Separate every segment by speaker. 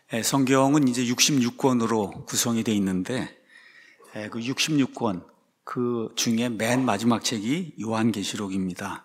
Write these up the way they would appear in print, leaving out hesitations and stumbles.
Speaker 1: 성경은 이제 66권으로 구성이 되어 있는데 그 66권 그 중에 맨 마지막 책이 요한계시록입니다.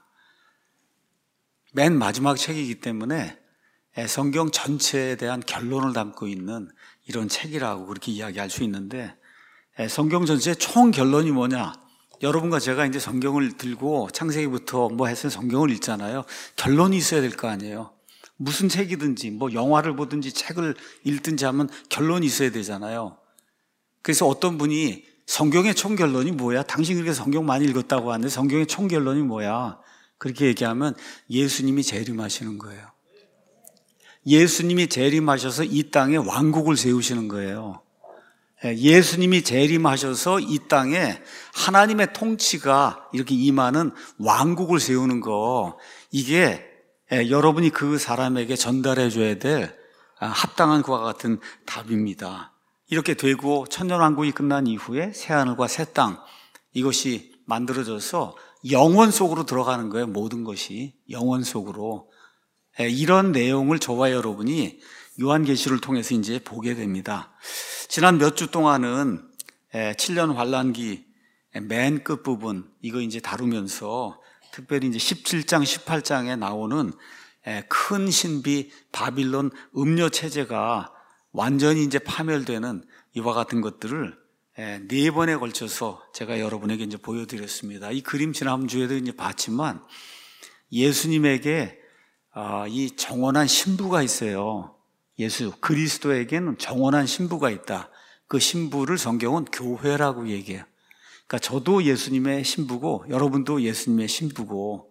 Speaker 1: 맨 마지막 책이기 때문에 성경 전체에 대한 결론을 담고 있는 이런 책이라고 그렇게 이야기할 수 있는데, 성경 전체의 총 결론이 뭐냐? 여러분과 제가 이제 성경을 들고 창세기부터 뭐 해서 성경을 읽잖아요. 결론이 있어야 될 거 아니에요. 무슨 책이든지 뭐 영화를 보든지 책을 읽든지 하면 결론이 있어야 되잖아요. 그래서 어떤 분이 성경의 총 결론이 뭐야? 당신 그렇게 성경 많이 읽었다고 하는데 성경의 총 결론이 뭐야? 그렇게 얘기하면 예수님이 재림하시는 거예요. 예수님이 재림하셔서 이 땅에 왕국을 세우시는 거예요. 예수님이 재림하셔서 이 땅에 하나님의 통치가 이렇게 임하는 왕국을 세우는 거, 이게 여러분이 그 사람에게 전달해 줘야 될 합당한 그와 같은 답입니다. 이렇게 되고 천년왕국이 끝난 이후에 새하늘과 새 땅, 이것이 만들어져서 영원 속으로 들어가는 거예요. 모든 것이 영원 속으로. 이런 내용을 저와 여러분이 요한계시를 통해서 이제 보게 됩니다. 지난 몇 주 동안은 7년 환란기 맨 끝부분 이거 이제 다루면서 특별히 이제 17장, 18장에 나오는 큰 신비 바빌론 음녀 체제가 완전히 이제 파멸되는 이와 같은 것들을 4번에 걸쳐서 제가 여러분에게 이제 보여드렸습니다. 이 그림 지난주에도 이제 봤지만 예수님에게 이 정원한 신부가 있어요. 예수 그리스도에게는 정원한 신부가 있다. 그 신부를 성경은 교회라고 얘기해요. 그러니까 저도 예수님의 신부고 여러분도 예수님의 신부고,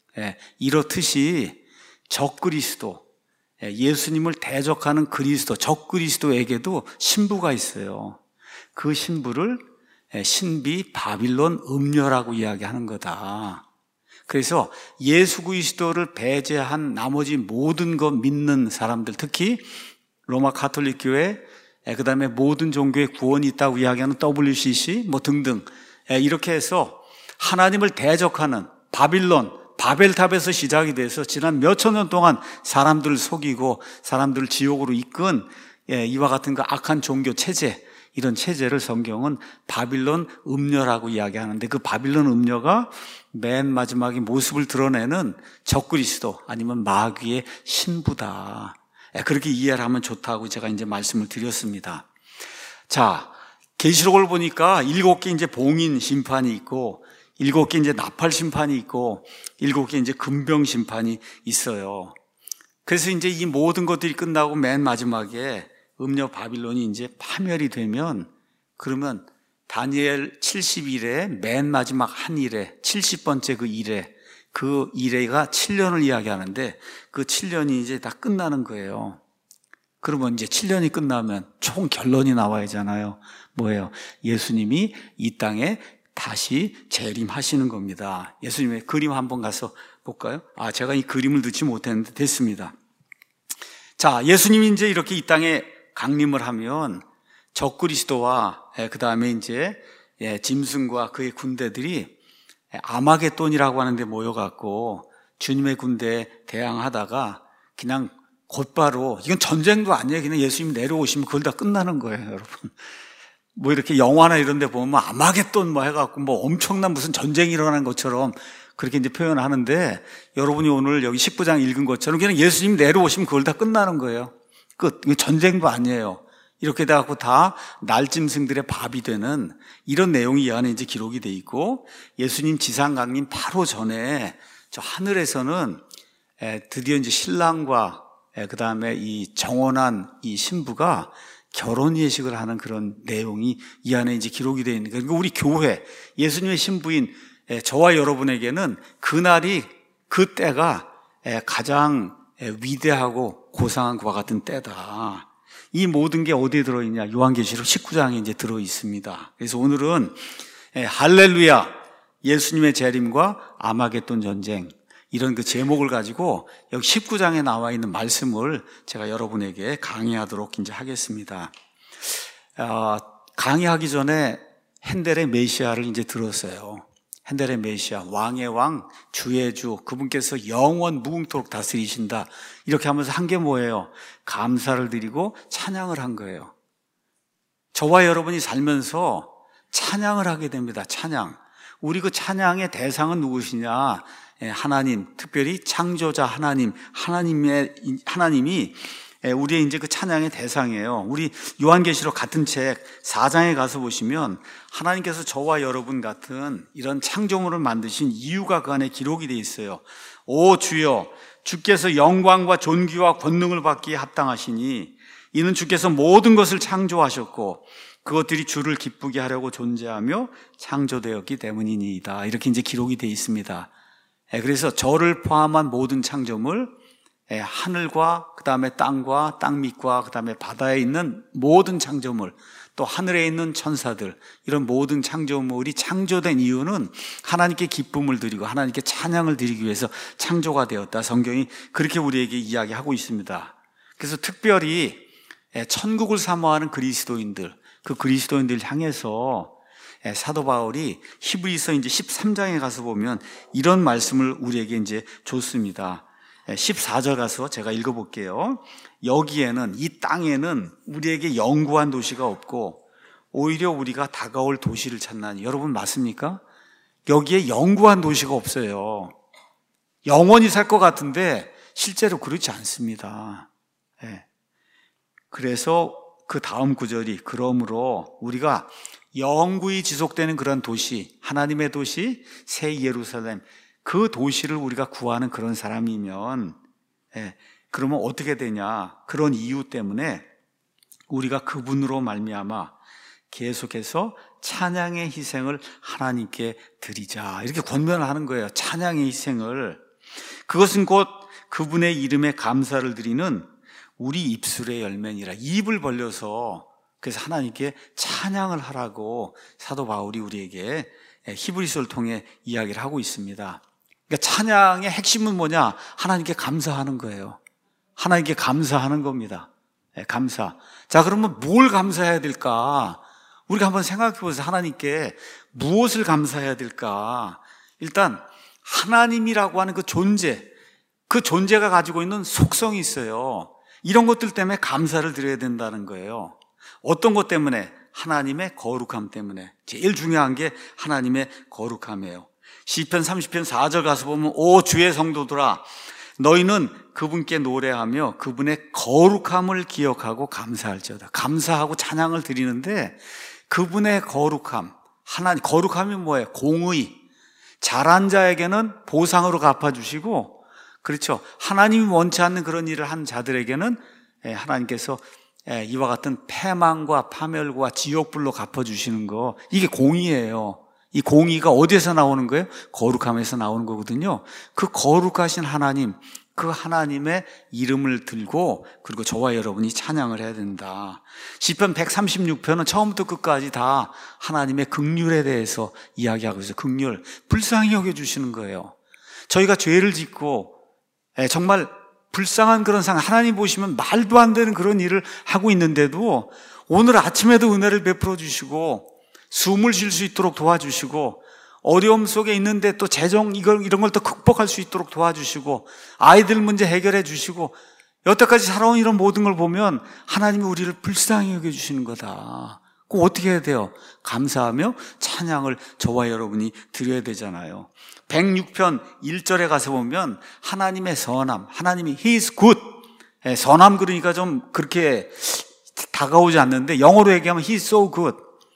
Speaker 1: 이렇듯이 적그리스도, 예수님을 대적하는 그리스도, 적그리스도에게도 신부가 있어요. 그 신부를 신비 바빌론 음녀라고 이야기하는 거다. 그래서 예수 그리스도를 배제한 나머지 모든 것 믿는 사람들, 특히 로마 가톨릭 교회, 그 다음에 모든 종교에 구원이 있다고 이야기하는 WCC 뭐 등등, 이렇게 해서 하나님을 대적하는 바빌론, 바벨탑에서 시작이 돼서 지난 몇천 년 동안 사람들을 속이고 사람들을 지옥으로 이끈 이와 같은 그 악한 종교 체제, 이런 체제를 성경은 바빌론 음녀라고 이야기하는데, 그 바빌론 음녀가 맨 마지막에 모습을 드러내는 적그리스도 아니면 마귀의 신부다. 그렇게 이해를 하면 좋다고 제가 이제 말씀을 드렸습니다. 자, 계시록을 보니까 7개 이제 봉인 심판이 있고 7개 이제 나팔 심판이 있고 7개 이제 금병 심판이 있어요. 그래서 이제 이 모든 것들이 끝나고 맨 마지막에 음녀 바빌론이 이제 파멸이 되면, 그러면 다니엘 70일에 맨 마지막 한 일에 70번째 그 일에, 그 일회가 7년을 이야기하는데 그 7년이 이제 다 끝나는 거예요. 그러면 이제 7년이 끝나면 총 결론이 나와야 하잖아요. 뭐예요? 예수님이 이 땅에 다시 재림하시는 겁니다. 예수님의 그림 한번 가서 볼까요? 제가 이 그림을 넣지 못했는데 됐습니다. 자, 예수님이 이제 이렇게 이 땅에 강림을 하면 적그리스도와 그 다음에 이제 짐승과 그의 군대들이 아마겟돈이라고 하는 데 모여갖고 주님의 군대에 대항하다가 그냥 곧바로, 이건 전쟁도 아니에요. 그냥 예수님 내려오시면 그걸 다 끝나는 거예요, 여러분. 뭐 이렇게 영화나 이런 데 보면 아마겟돈 뭐 해갖고 뭐 엄청난 무슨 전쟁이 일어나는 것처럼 그렇게 이제 표현하는데, 여러분이 오늘 여기 19장 읽은 것처럼 그냥 예수님 내려오시면 그걸 다 끝나는 거예요. 끝. 이거 전쟁도 아니에요. 이렇게 돼갖고 다 날짐승들의 밥이 되는 이런 내용이 이 안에 이제 기록이 돼 있고, 예수님 지상 강림 바로 전에 저 하늘에서는 드디어 이제 신랑과 그 다음에 이 정원한 이 신부가 결혼 예식을 하는 그런 내용이 이 안에 이제 기록이 되어 있는 거예요. 그러니까 우리 교회, 예수님의 신부인 저와 여러분에게는 그날이, 그 때가 가장 위대하고 고상한 것과 같은 때다. 이 모든 게 어디에 들어있냐? 요한계시록 19장에 이제 들어있습니다. 그래서 오늘은 할렐루야, 예수님의 재림과 아마겟돈 전쟁, 이런 그 제목을 가지고 여기 19장에 나와 있는 말씀을 제가 여러분에게 강의하도록 이제 하겠습니다. 강의하기 전에 핸델의 메시아를 이제 들었어요. 현대의 메시아, 왕의 왕, 주의 주, 그분께서 영원 무궁토록 다스리신다. 이렇게 하면서 한 게 뭐예요? 감사를 드리고 찬양을 한 거예요. 저와 여러분이 살면서 찬양을 하게 됩니다. 찬양. 우리 그 찬양의 대상은 누구시냐? 하나님, 특별히 창조자 하나님이 우리의 이제 그 찬양의 대상이에요. 우리 요한계시록 같은 책 4장에 가서 보시면 하나님께서 저와 여러분 같은 이런 창조물을 만드신 이유가 그 안에 기록이 되어 있어요. 오 주여, 주께서 영광과 존귀와 권능을 받기에 합당하시니 이는 주께서 모든 것을 창조하셨고 그것들이 주를 기쁘게 하려고 존재하며 창조되었기 때문이니이다. 이렇게 이제 기록이 되어 있습니다. 그래서 저를 포함한 모든 창조물, 하늘과 그 다음에 땅과 땅 밑과 그 다음에 바다에 있는 모든 창조물, 또 하늘에 있는 천사들, 이런 모든 창조물이 창조된 이유는 하나님께 기쁨을 드리고 하나님께 찬양을 드리기 위해서 창조가 되었다. 성경이 그렇게 우리에게 이야기하고 있습니다. 그래서 특별히 천국을 사모하는 그리스도인들, 그 그리스도인들 향해서 사도 바울이 히브리서 이제 13장에 가서 보면 이런 말씀을 우리에게 이제 줬습니다. 14절 가서 제가 읽어볼게요. 여기에는, 이 땅에는 우리에게 영구한 도시가 없고 오히려 우리가 다가올 도시를 찾나니. 여러분 맞습니까? 여기에 영구한 도시가 없어요. 영원히 살 것 같은데 실제로 그렇지 않습니다. 그래서 그 다음 구절이, 그러므로 우리가 영구히 지속되는 그런 도시, 하나님의 도시, 새 예루살렘, 그 도시를 우리가 구하는 그런 사람이면, 그러면 어떻게 되냐? 그런 이유 때문에 우리가 그분으로 말미암아 계속해서 찬양의 희생을 하나님께 드리자. 이렇게 권면을 하는 거예요. 찬양의 희생을. 그것은 곧 그분의 이름에 감사를 드리는 우리 입술의 열매니라. 입을 벌려서 그래서 하나님께 찬양을 하라고 사도 바울이 우리에게 히브리서를 통해 이야기를 하고 있습니다. 그러니까 찬양의 핵심은 뭐냐? 하나님께 감사하는 거예요. 하나님께 감사하는 겁니다. 감사. 자, 그러면 뭘 감사해야 될까? 우리가 한번 생각해 보세요. 하나님께 무엇을 감사해야 될까? 일단 하나님이라고 하는 그 존재, 그 존재가 가지고 있는 속성이 있어요. 이런 것들 때문에 감사를 드려야 된다는 거예요. 어떤 것 때문에? 하나님의 거룩함 때문에. 제일 중요한 게 하나님의 거룩함이에요. 시편 30편 4절 가서 보면 오 주의 성도들아, 너희는 그분께 노래하며 그분의 거룩함을 기억하고 감사할지어다. 감사하고 찬양을 드리는데 그분의 거룩함, 하나님, 거룩함이 뭐예요? 공의. 잘한 자에게는 보상으로 갚아주시고, 그렇죠, 하나님이 원치 않는 그런 일을 한 자들에게는 하나님께서 이와 같은 패망과 파멸과 지옥불로 갚아주시는 거, 이게 공의예요. 이 공의가 어디에서 나오는 거예요? 거룩함에서 나오는 거거든요. 그 거룩하신 하나님, 그 하나님의 이름을 들고, 그리고 저와 여러분이 찬양을 해야 된다. 시편 136편은 처음부터 끝까지 다 하나님의 긍휼에 대해서 이야기하고 있어요. 긍휼, 불쌍히 여겨주시는 거예요. 저희가 죄를 짓고 정말 불쌍한 그런 상황, 하나님 보시면 말도 안 되는 그런 일을 하고 있는데도 오늘 아침에도 은혜를 베풀어 주시고 숨을 쉴 수 있도록 도와주시고, 어려움 속에 있는데 또 재정 이런 걸 또 극복할 수 있도록 도와주시고, 아이들 문제 해결해 주시고, 여태까지 살아온 이런 모든 걸 보면 하나님이 우리를 불쌍히 여겨주시는 거다. 그럼 어떻게 해야 돼요? 감사하며 찬양을 저와 여러분이 드려야 되잖아요. 106편 1절에 가서 보면 하나님의 선함, 하나님이 He is good. 선함 그러니까 좀 그렇게 다가오지 않는데 영어로 얘기하면 He is so good.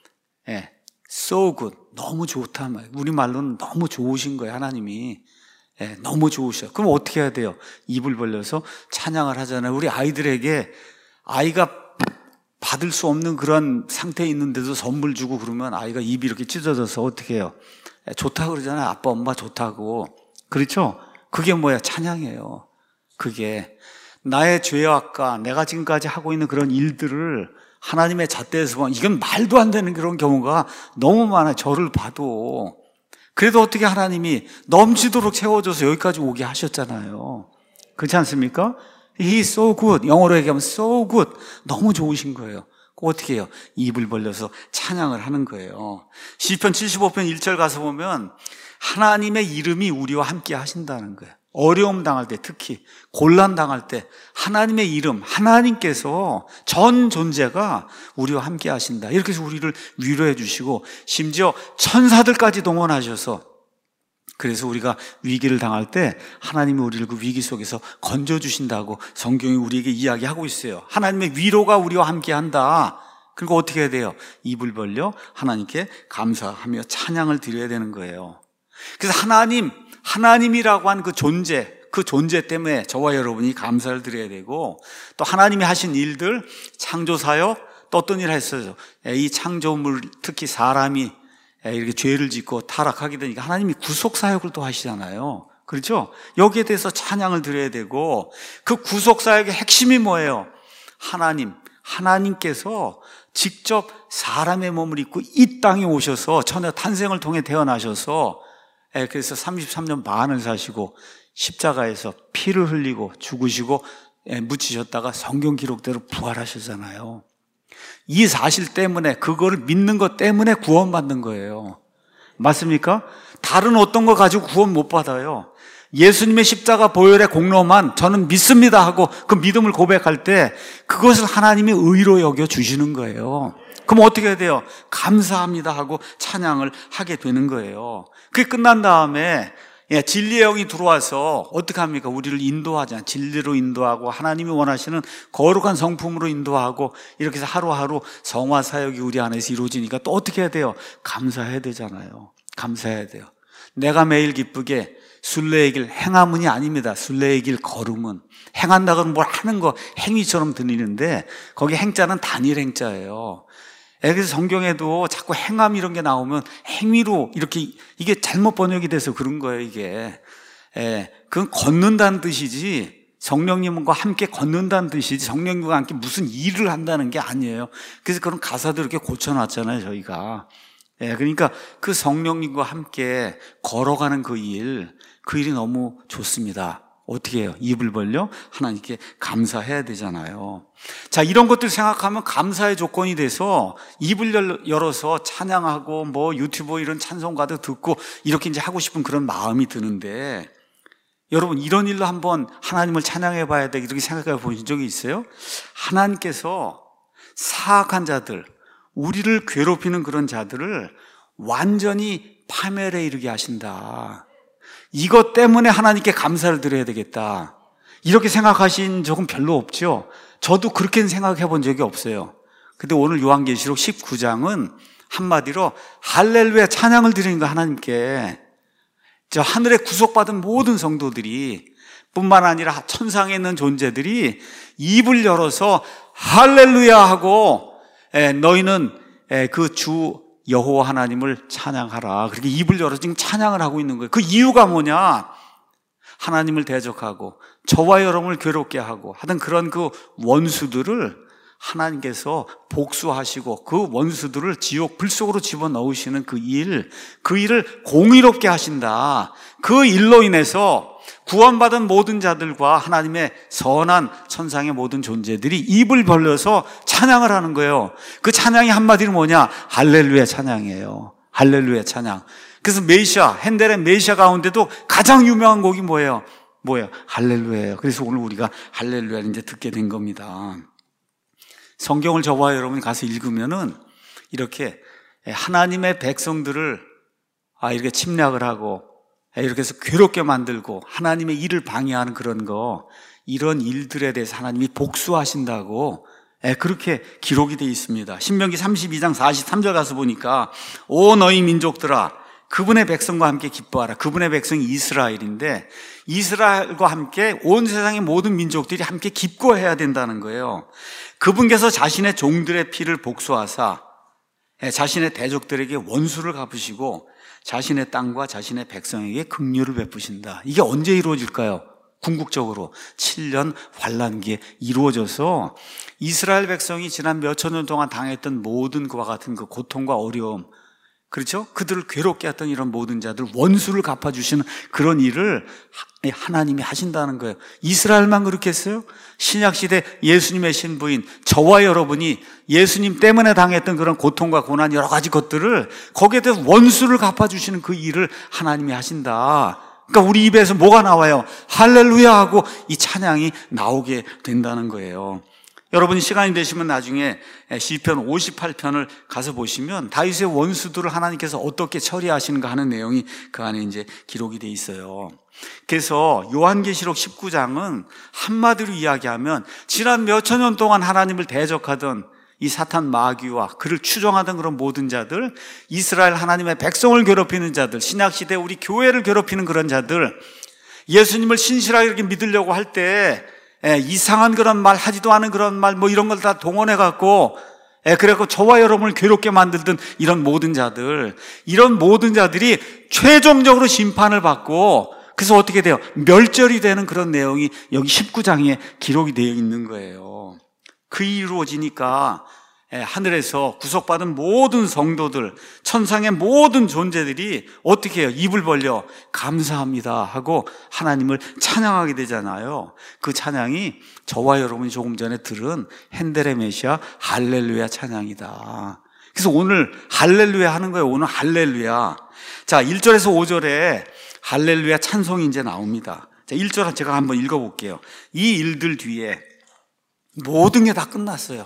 Speaker 1: So good. 너무 좋다. 우리말로는 너무 좋으신 거예요, 하나님이. 너무 좋으셔. 그럼 어떻게 해야 돼요? 입을 벌려서 찬양을 하잖아요. 우리 아이들에게, 아이가 받을 수 없는 그런 상태에 있는데도 선물 주고 그러면 아이가 입이 이렇게 찢어져서 어떻게 해요? 좋다고 그러잖아요. 아빠, 엄마 좋다고. 그렇죠? 그게 뭐야? 찬양이에요. 그게 나의 죄악과 내가 지금까지 하고 있는 그런 일들을 하나님의 잣대에서 보면 이건 말도 안 되는 그런 경우가 너무 많아요. 저를 봐도. 그래도 어떻게 하나님이 넘치도록 채워줘서 여기까지 오게 하셨잖아요. 그렇지 않습니까? He is so good. 영어로 얘기하면 so good. 너무 좋으신 거예요. 어떻게 해요? 입을 벌려서 찬양을 하는 거예요. 시편 75편 1절 가서 보면 하나님의 이름이 우리와 함께 하신다는 거예요. 어려움 당할 때, 특히 곤란 당할 때 하나님의 이름, 하나님께서 전 존재가 우리와 함께 하신다. 이렇게 해서 우리를 위로해 주시고 심지어 천사들까지 동원하셔서, 그래서 우리가 위기를 당할 때 하나님이 우리를 그 위기 속에서 건져주신다고 성경이 우리에게 이야기하고 있어요. 하나님의 위로가 우리와 함께 한다. 그리고 어떻게 해야 돼요? 입을 벌려 하나님께 감사하며 찬양을 드려야 되는 거예요. 그래서 하나님이라고 한 그 존재 때문에 저와 여러분이 감사를 드려야 되고, 또 하나님이 하신 일들, 창조사역, 또 어떤 일을 했어요. 이 창조물, 특히 사람이 이렇게 죄를 짓고 타락하게 되니까 하나님이 구속사역을 또 하시잖아요. 그렇죠? 여기에 대해서 찬양을 드려야 되고, 그 구속사역의 핵심이 뭐예요? 하나님께서 직접 사람의 몸을 입고 이 땅에 오셔서 처녀 탄생을 통해 태어나셔서, 그래서 33년 반을 사시고 십자가에서 피를 흘리고 죽으시고 묻히셨다가 성경 기록대로 부활하셨잖아요. 이 사실 때문에, 그거를 믿는 것 때문에 구원받는 거예요. 맞습니까? 다른 어떤 거 가지고 구원 못 받아요. 예수님의 십자가 보혈의 공로만 저는 믿습니다 하고 그 믿음을 고백할 때 그것을 하나님이 의로 여겨 주시는 거예요. 그럼 어떻게 해야 돼요? 감사합니다 하고 찬양을 하게 되는 거예요. 그게 끝난 다음에 진리의 영이 들어와서 어떻게 합니까? 우리를 인도하잖아요. 진리로 인도하고 하나님이 원하시는 거룩한 성품으로 인도하고, 이렇게 해서 하루하루 성화 사역이 우리 안에서 이루어지니까 또 어떻게 해야 돼요? 감사해야 되잖아요. 감사해야 돼요. 내가 매일 기쁘게 순례의 길, 행함은이 아닙니다. 순례의 길 걸음은, 행한다고 뭘 하는 거 행위처럼 들리는데 거기 행자는 단일 행자예요. 그래서 성경에도 자꾸 행함 이런 게 나오면 행위로 이렇게, 이게 잘못 번역이 돼서 그런 거예요, 이게. 그건 걷는다는 뜻이지, 성령님과 함께 걷는다는 뜻이지, 성령님과 함께 무슨 일을 한다는 게 아니에요. 그래서 그런 가사도 이렇게 고쳐놨잖아요, 저희가. 그러니까 그 성령님과 함께 걸어가는 그 일이 너무 좋습니다. 어떻게 해요? 입을 벌려 하나님께 감사해야 되잖아요. 자, 이런 것들 생각하면 감사의 조건이 돼서 입을 열어서 찬양하고 유튜브 이런 찬송가도 듣고 이렇게 이제 하고 싶은 그런 마음이 드는데, 여러분 이런 일로 한번 하나님을 찬양해 봐야 돼, 이렇게 생각해 보신 적이 있어요? 하나님께서 사악한 자들, 우리를 괴롭히는 그런 자들을 완전히 파멸에 이르게 하신다. 이것 때문에 하나님께 감사를 드려야 되겠다, 이렇게 생각하신 적은 별로 없죠. 저도 그렇게는 생각해 본 적이 없어요. 근데 오늘 요한계시록 19장은 한마디로 할렐루야 찬양을 드리는 거, 하나님께. 저 하늘에 구속받은 모든 성도들이, 뿐만 아니라 천상에 있는 존재들이 입을 열어서 할렐루야 하고, 너희는 그 주 여호와 하나님을 찬양하라, 그렇게 입을 열어서 지금 찬양을 하고 있는 거예요. 그 이유가 뭐냐? 하나님을 대적하고 저와 여러분을 괴롭게 하고 하던 그런 그 원수들을 하나님께서 복수하시고 그 원수들을 지옥 불 속으로 집어넣으시는 그 일을 공의롭게 하신다. 그 일로 인해서 구원받은 모든 자들과 하나님의 선한 천상의 모든 존재들이 입을 벌려서 찬양을 하는 거예요. 그 찬양이 한마디로 뭐냐? 할렐루야 찬양이에요. 할렐루야 찬양. 그래서 핸델의 메시아 가운데도 가장 유명한 곡이 뭐예요? 할렐루야예요. 그래서 오늘 우리가 할렐루야를 이제 듣게 된 겁니다. 성경을 저와 여러분이 가서 읽으면은 이렇게 하나님의 백성들을 이렇게 침략을 하고 이렇게 해서 괴롭게 만들고 하나님의 일을 방해하는 이런 일들에 대해서 하나님이 복수하신다고 그렇게 기록이 되어 있습니다. 신명기 32장 43절 가서 보니까 오 너희 민족들아 그분의 백성과 함께 기뻐하라. 그분의 백성이 이스라엘인데 이스라엘과 함께 온 세상의 모든 민족들이 함께 기뻐해야 된다는 거예요. 그분께서 자신의 종들의 피를 복수하사 자신의 대적들에게 원수를 갚으시고 자신의 땅과 자신의 백성에게 긍휼을 베푸신다. 이게 언제 이루어질까요? 궁극적으로 7년 환란기에 이루어져서 이스라엘 백성이 지난 몇천 년 동안 당했던 모든 그와 같은 그 고통과 어려움, 그렇죠? 그들을 괴롭게 했던 이런 모든 자들 원수를 갚아주시는 그런 일을 하나님이 하신다는 거예요. 이스라엘만 그렇게 했어요? 신약시대 예수님의 신부인 저와 여러분이 예수님 때문에 당했던 그런 고통과 고난 여러 가지 것들을 거기에 대해서 원수를 갚아주시는 그 일을 하나님이 하신다. 그러니까 우리 입에서 뭐가 나와요? 할렐루야 하고 이 찬양이 나오게 된다는 거예요. 여러분이 시간이 되시면 나중에 시편 58편을 가서 보시면 다윗의 원수들을 하나님께서 어떻게 처리하시는가 하는 내용이 그 안에 이제 기록이 돼 있어요. 그래서 요한계시록 19장은 한마디로 이야기하면 지난 몇천 년 동안 하나님을 대적하던 이 사탄 마귀와 그를 추종하던 그런 모든 자들, 이스라엘 하나님의 백성을 괴롭히는 자들, 신약시대 우리 교회를 괴롭히는 그런 자들, 예수님을 신실하게 이렇게 믿으려고 할 때 이상한 그런 말, 하지도 않은 그런 말, 뭐 이런 걸 다 동원해갖고, 그래갖고 저와 여러분을 괴롭게 만들던 이런 모든 자들, 이런 모든 자들이 최종적으로 심판을 받고, 그래서 어떻게 돼요? 멸절이 되는 그런 내용이 여기 19장에 기록이 되어 있는 거예요. 그 일이 이루어지니까 하늘에서 구속받은 모든 성도들, 천상의 모든 존재들이 어떻게 해요? 입을 벌려 감사합니다 하고 하나님을 찬양하게 되잖아요. 그 찬양이 저와 여러분이 조금 전에 들은 핸델의 메시아 할렐루야 찬양이다. 그래서 오늘 할렐루야 하는 거예요. 오늘 할렐루야. 자, 1절에서 5절에 할렐루야 찬송이 이제 나옵니다. 자, 1절 제가 한번 읽어볼게요. 이 일들 뒤에 모든 게 다 끝났어요.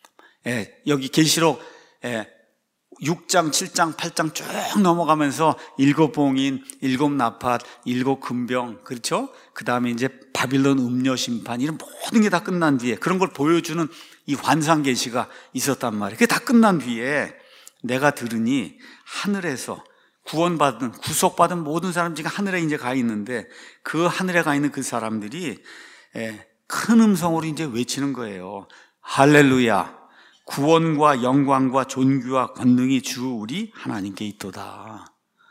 Speaker 1: 여기 계시록 6장, 7장, 8장 쭉 넘어가면서 7봉인, 7나팔, 7금병, 그렇죠? 그 다음에 이제 바빌론 음녀 심판, 이런 모든 게 다 끝난 뒤에 그런 걸 보여주는 이 환상 계시가 있었단 말이에요. 그게 다 끝난 뒤에 내가 들으니 하늘에서 구원받은, 구속받은 모든 사람들이 하늘에 이제 가 있는데 그 하늘에 가 있는 그 사람들이 큰 음성으로 이제 외치는 거예요. 할렐루야. 구원과 영광과 존귀와 권능이 주 우리 하나님께 있도다.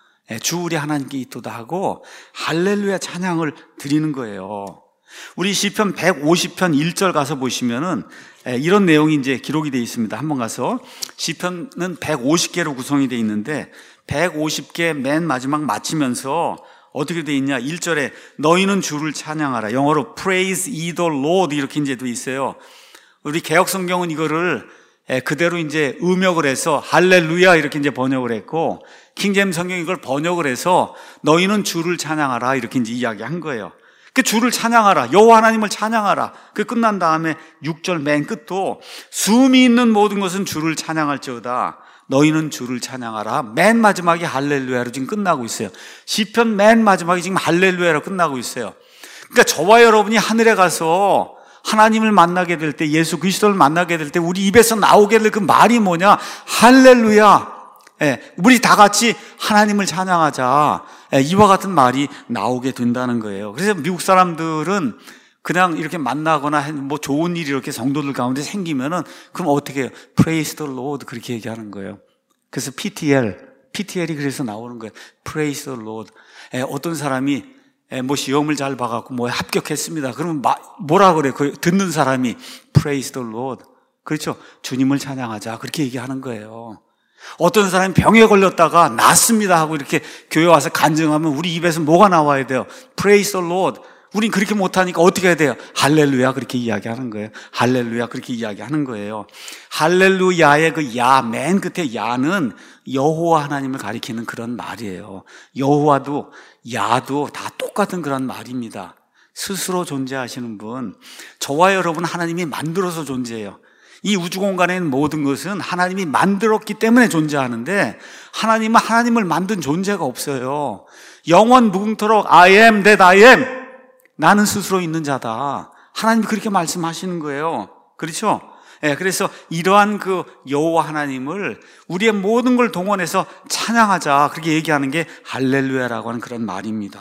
Speaker 1: 주 우리 하나님께 있도다 하고 할렐루야 찬양을 드리는 거예요. 우리 시편 150편 1절 가서 보시면은 이런 내용이 이제 기록이 되어 있습니다. 한번 가서 시편은 150개로 구성이 되어 있는데 150개 맨 마지막 마치면서 어떻게 되어 있냐? 1절에 너희는 주를 찬양하라. 영어로 praise ye the Lord 이렇게 이제 돼 있어요. 우리 개역 성경은 이거를 그대로 이제 음역을 해서 할렐루야 이렇게 이제 번역을 했고 킹제임스 성경이 이걸 번역을 해서 너희는 주를 찬양하라 이렇게 이제 이야기한 거예요. 그 주를 찬양하라, 여호와 하나님을 찬양하라. 그 끝난 다음에 6절 맨 끝도 숨이 있는 모든 것은 주를 찬양할지어다. 너희는 주를 찬양하라. 맨 마지막에 할렐루야로 지금 끝나고 있어요. 시편 맨 마지막에 지금 할렐루야로 끝나고 있어요. 그러니까 저와 여러분이 하늘에 가서 하나님을 만나게 될 때, 예수 그리스도를 만나게 될 때 우리 입에서 나오게 될 그 말이 뭐냐? 할렐루야. 우리 다 같이 하나님을 찬양하자. 이와 같은 말이 나오게 된다는 거예요. 그래서 미국 사람들은 그냥 이렇게 만나거나 뭐 좋은 일이 이렇게 성도들 가운데 생기면은 그럼 어떻게 해요? Praise the Lord 그렇게 얘기하는 거예요. 그래서 PTL이 그래서 나오는 거예요. Praise the Lord. 어떤 사람이 뭐 시험을 잘 봐갖고 뭐 합격했습니다. 그러면 뭐라 그래? 그 듣는 사람이 Praise the Lord. 그렇죠? 주님을 찬양하자. 그렇게 얘기하는 거예요. 어떤 사람이 병에 걸렸다가 낫습니다 하고 이렇게 교회 와서 간증하면 우리 입에서 뭐가 나와야 돼요? Praise the Lord. 우린 그렇게 못하니까 어떻게 해야 돼요? 할렐루야 그렇게 이야기하는 거예요. 할렐루야 그렇게 이야기하는 거예요. 할렐루야의 그 야, 맨 끝에 야는 여호와 하나님을 가리키는 그런 말이에요. 여호와도 야도 다 똑같은 그런 말입니다. 스스로 존재하시는 분, 저와 여러분 하나님이 만들어서 존재해요. 이 우주 공간에 있는 모든 것은 하나님이 만들었기 때문에 존재하는데 하나님은 하나님을 만든 존재가 없어요. 영원 무궁토록 I am that I am. 나는 스스로 있는 자다. 하나님이 그렇게 말씀하시는 거예요. 그렇죠? 그래서 이러한 그 여호와 하나님을 우리의 모든 걸 동원해서 찬양하자. 그렇게 얘기하는 게 할렐루야라고 하는 그런 말입니다.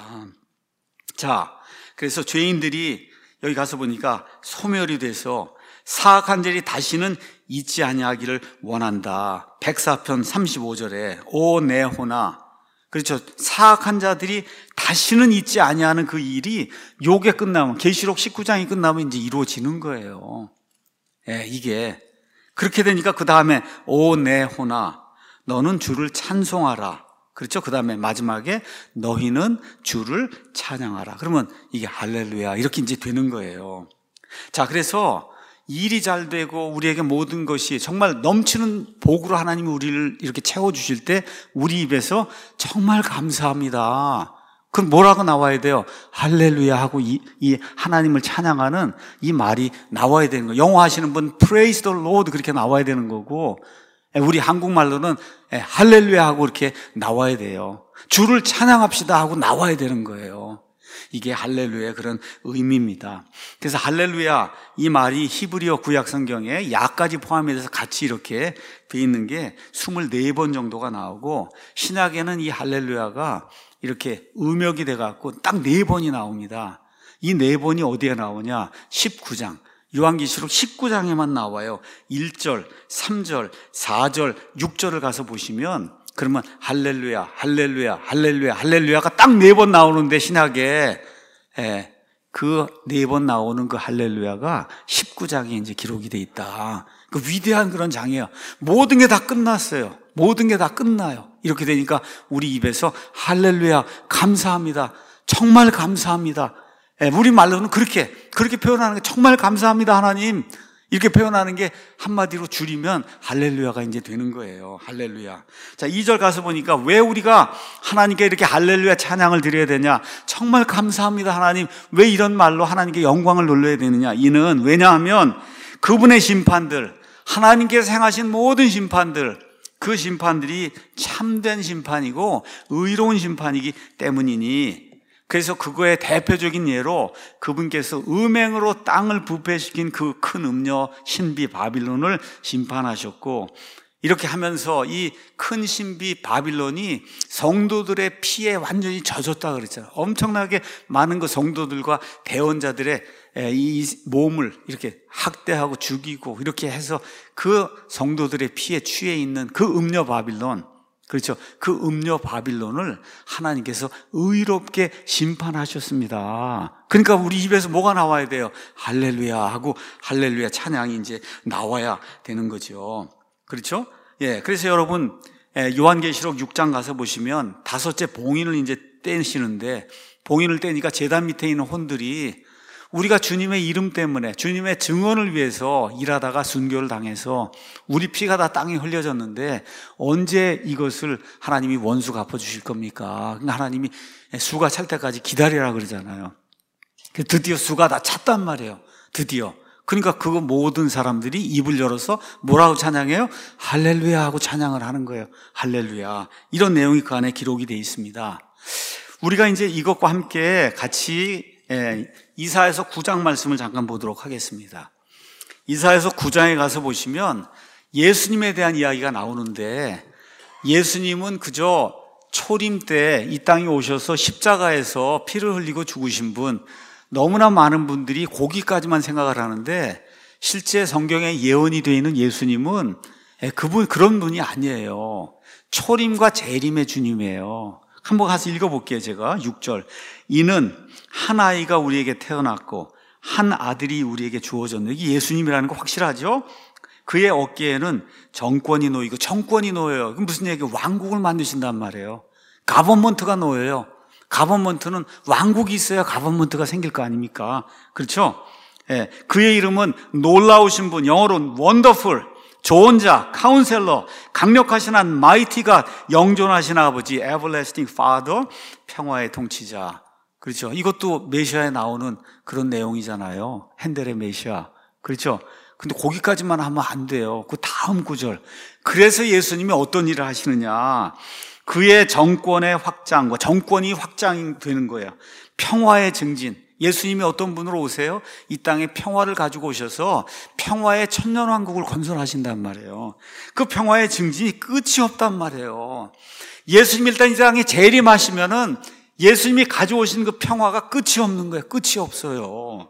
Speaker 1: 자, 그래서 죄인들이 여기 가서 보니까 소멸이 돼서 사악한 죄이 다시는 있지 아니하기를 원한다. 104편 35절에 오 내 호나, 그렇죠. 사악한 자들이 다시는 있지 아니하는 그 일이 요게 끝나면, 계시록 19장이 끝나면 이제 이루어지는 거예요. 이게 그렇게 되니까 그 다음에 오 내 호나, 너는 주를 찬송하라. 그렇죠? 그 다음에 마지막에 너희는 주를 찬양하라. 그러면 이게 할렐루야 이렇게 이제 되는 거예요. 자, 그래서 일이 잘 되고 우리에게 모든 것이 정말 넘치는 복으로 하나님이 우리를 이렇게 채워주실 때 우리 입에서 정말 감사합니다. 그럼 뭐라고 나와야 돼요? 할렐루야 하고 이 하나님을 찬양하는 이 말이 나와야 되는 거예요. 영어 하시는 분 Praise the Lord 그렇게 나와야 되는 거고, 우리 한국말로는 할렐루야 하고 이렇게 나와야 돼요. 주를 찬양합시다 하고 나와야 되는 거예요. 이게 할렐루야의 그런 의미입니다. 그래서 할렐루야 이 말이 히브리어 구약 성경에 야까지 포함해서 같이 이렇게 돼 있는 게 24번 정도가 나오고, 신약에는 이 할렐루야가 이렇게 음역이 돼갖고 딱 4번이 나옵니다. 이 4번이 어디에 나오냐? 19장. 요한계시록 19장에만 나와요. 1절, 3절, 4절, 6절을 가서 보시면 그러면 할렐루야, 할렐루야, 할렐루야, 할렐루야가 딱 4번 나오는데 신약에 그 4번 나오는 그 할렐루야가 19장에 이제 기록이 돼 있다. 그 위대한 그런 장이에요. 모든 게 다 끝났어요. 모든 게 다 끝나요. 이렇게 되니까 우리 입에서 할렐루야, 감사합니다. 정말 감사합니다. 우리 말로는 그렇게 표현하는 게 정말 감사합니다, 하나님. 이렇게 표현하는 게 한마디로 줄이면 할렐루야가 이제 되는 거예요. 할렐루야. 자, 2절 가서 보니까 왜 우리가 하나님께 이렇게 할렐루야 찬양을 드려야 되냐? 정말 감사합니다, 하나님. 왜 이런 말로 하나님께 영광을 돌려야 되느냐? 이는 왜냐하면 그분의 심판들, 하나님께서 행하신 모든 심판들, 그 심판들이 참된 심판이고 의로운 심판이기 때문이니, 그래서 그거의 대표적인 예로 그분께서 음행으로 땅을 부패시킨 그 큰 음녀 신비 바빌론을 심판하셨고, 이렇게 하면서 이 큰 신비 바빌론이 성도들의 피에 완전히 젖었다 그랬잖아요. 엄청나게 많은 그 성도들과 대언자들의 이 몸을 이렇게 학대하고 죽이고 이렇게 해서 그 성도들의 피에 취해 있는 그 음녀 바빌론, 그렇죠. 그 음녀 바빌론을 하나님께서 의롭게 심판하셨습니다. 그러니까 우리 입에서 뭐가 나와야 돼요? 할렐루야 하고 할렐루야 찬양이 이제 나와야 되는 거죠. 그렇죠? 예. 그래서 여러분, 요한계시록 6장 가서 보시면 5째 봉인을 이제 떼시는데, 봉인을 떼니까 제단 밑에 있는 혼들이 우리가 주님의 이름 때문에 주님의 증언을 위해서 일하다가 순교를 당해서 우리 피가 다 땅에 흘려졌는데 언제 이것을 하나님이 원수 갚아주실 겁니까? 그러니까 하나님이 수가 찰 때까지 기다리라 그러잖아요. 드디어 수가 다 찼단 말이에요. 드디어. 그러니까 그거 모든 사람들이 입을 열어서 뭐라고 찬양해요? 할렐루야 하고 찬양을 하는 거예요. 할렐루야. 이런 내용이 그 안에 기록이 되어 있습니다. 우리가 이제 이것과 함께 같이 이사야서 9장 말씀을 잠깐 보도록 하겠습니다. 이사야서 9장에 가서 보시면 예수님에 대한 이야기가 나오는데, 예수님은 그저 초림 때 이 땅에 오셔서 십자가에서 피를 흘리고 죽으신 분, 너무나 많은 분들이 거기까지만 생각을 하는데 실제 성경에 예언이 되어 있는 예수님은 그런 분이 아니에요. 초림과 재림의 주님이에요. 한번 가서 읽어볼게요. 제가 6절. 이는 한 아이가 우리에게 태어났고 한 아들이 우리에게 주어졌는데, 이게 예수님이라는 거 확실하죠? 그의 어깨에는 정권이 놓이고, 정권이 놓여요. 그럼 무슨 얘기예요? 왕국을 만드신단 말이에요. 가버먼트가 놓여요. 가버먼트는 왕국이 있어야 가버먼트가 생길 거 아닙니까? 그렇죠? 예, 그의 이름은 놀라우신 분, 영어로는 원더풀, 좋은 자, 카운셀러, 강력하신 한, 마이티 갓, 영존하신 아버지, 에버래스팅 파더, 평화의 통치자. 그렇죠? 이것도 메시아에 나오는 그런 내용이잖아요. 핸델의 메시아. 그렇죠? 근데 거기까지만 하면 안 돼요. 그 다음 구절. 그래서 예수님이 어떤 일을 하시느냐? 그의 정권의 확장과, 정권이 확장되는 거예요. 평화의 증진. 예수님이 어떤 분으로 오세요? 이 땅에 평화를 가지고 오셔서 평화의 천년왕국을 건설하신단 말이에요. 그 평화의 증진이 끝이 없단 말이에요. 예수님이 일단 이 땅에 재림하시면은 예수님이 가져오신 그 평화가 끝이 없는 거예요. 끝이 없어요.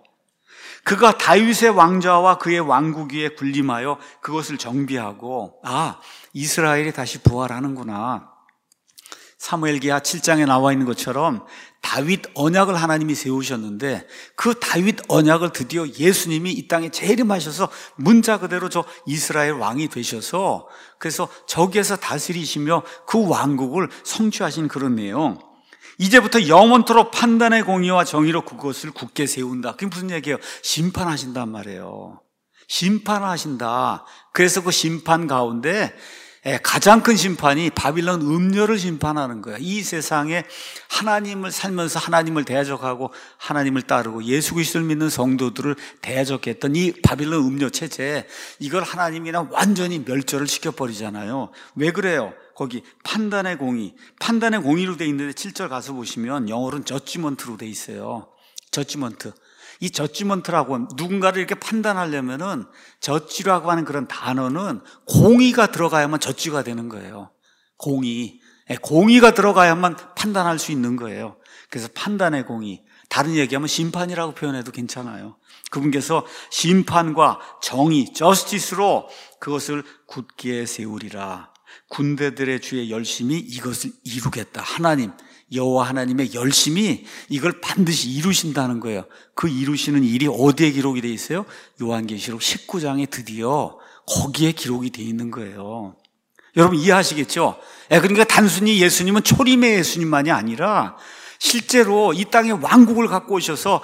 Speaker 1: 그가 다윗의 왕좌와 그의 왕국 위에 군림하여 그것을 정비하고, 이스라엘이 다시 부활하는구나. 사무엘기하 7장에 나와 있는 것처럼 다윗 언약을 하나님이 세우셨는데 그 다윗 언약을 드디어 예수님이 이 땅에 재림하셔서 문자 그대로 저 이스라엘 왕이 되셔서 그래서 저기에서 다스리시며 그 왕국을 성취하신 그런 내용. 이제부터 영원토록 판단의 공의와 정의로 그것을 굳게 세운다. 그게 무슨 얘기예요? 심판하신단 말이에요. 심판하신다. 그래서 그 심판 가운데 가장 큰 심판이 바빌론 음녀를 심판하는 거야. 이 세상에 하나님을 살면서 하나님을 대적하고 하나님을 따르고 예수 그리스도를 믿는 성도들을 대적했던 이 바빌론 음녀 체제, 이걸 하나님이랑 완전히 멸절을 시켜버리잖아요. 왜 그래요? 거기 판단의 공의, 판단의 공의로 돼 있는데 7절 가서 보시면 영어로는 저지먼트로 돼 있어요. 저지먼트. 이 저지먼트라고 누군가를 이렇게 판단하려면은 저지라고 하는 그런 단어는 공의가 들어가야만 저지가 되는 거예요. 공의가 들어가야만 판단할 수 있는 거예요. 그래서 판단의 공의, 다른 얘기하면 심판이라고 표현해도 괜찮아요. 그분께서 심판과 정의, 저스티스로 그것을 굳게 세우리라. 군대들의 주의 열심이 이것을 이루겠다. 하나님, 여호와 하나님의 열심이 이걸 반드시 이루신다는 거예요. 그 이루시는 일이 어디에 기록이 되어 있어요? 요한계시록 19장에 드디어 거기에 기록이 되어 있는 거예요. 여러분 이해하시겠죠? 그러니까 단순히 예수님은 초림의 예수님만이 아니라 실제로 이 땅에 왕국을 갖고 오셔서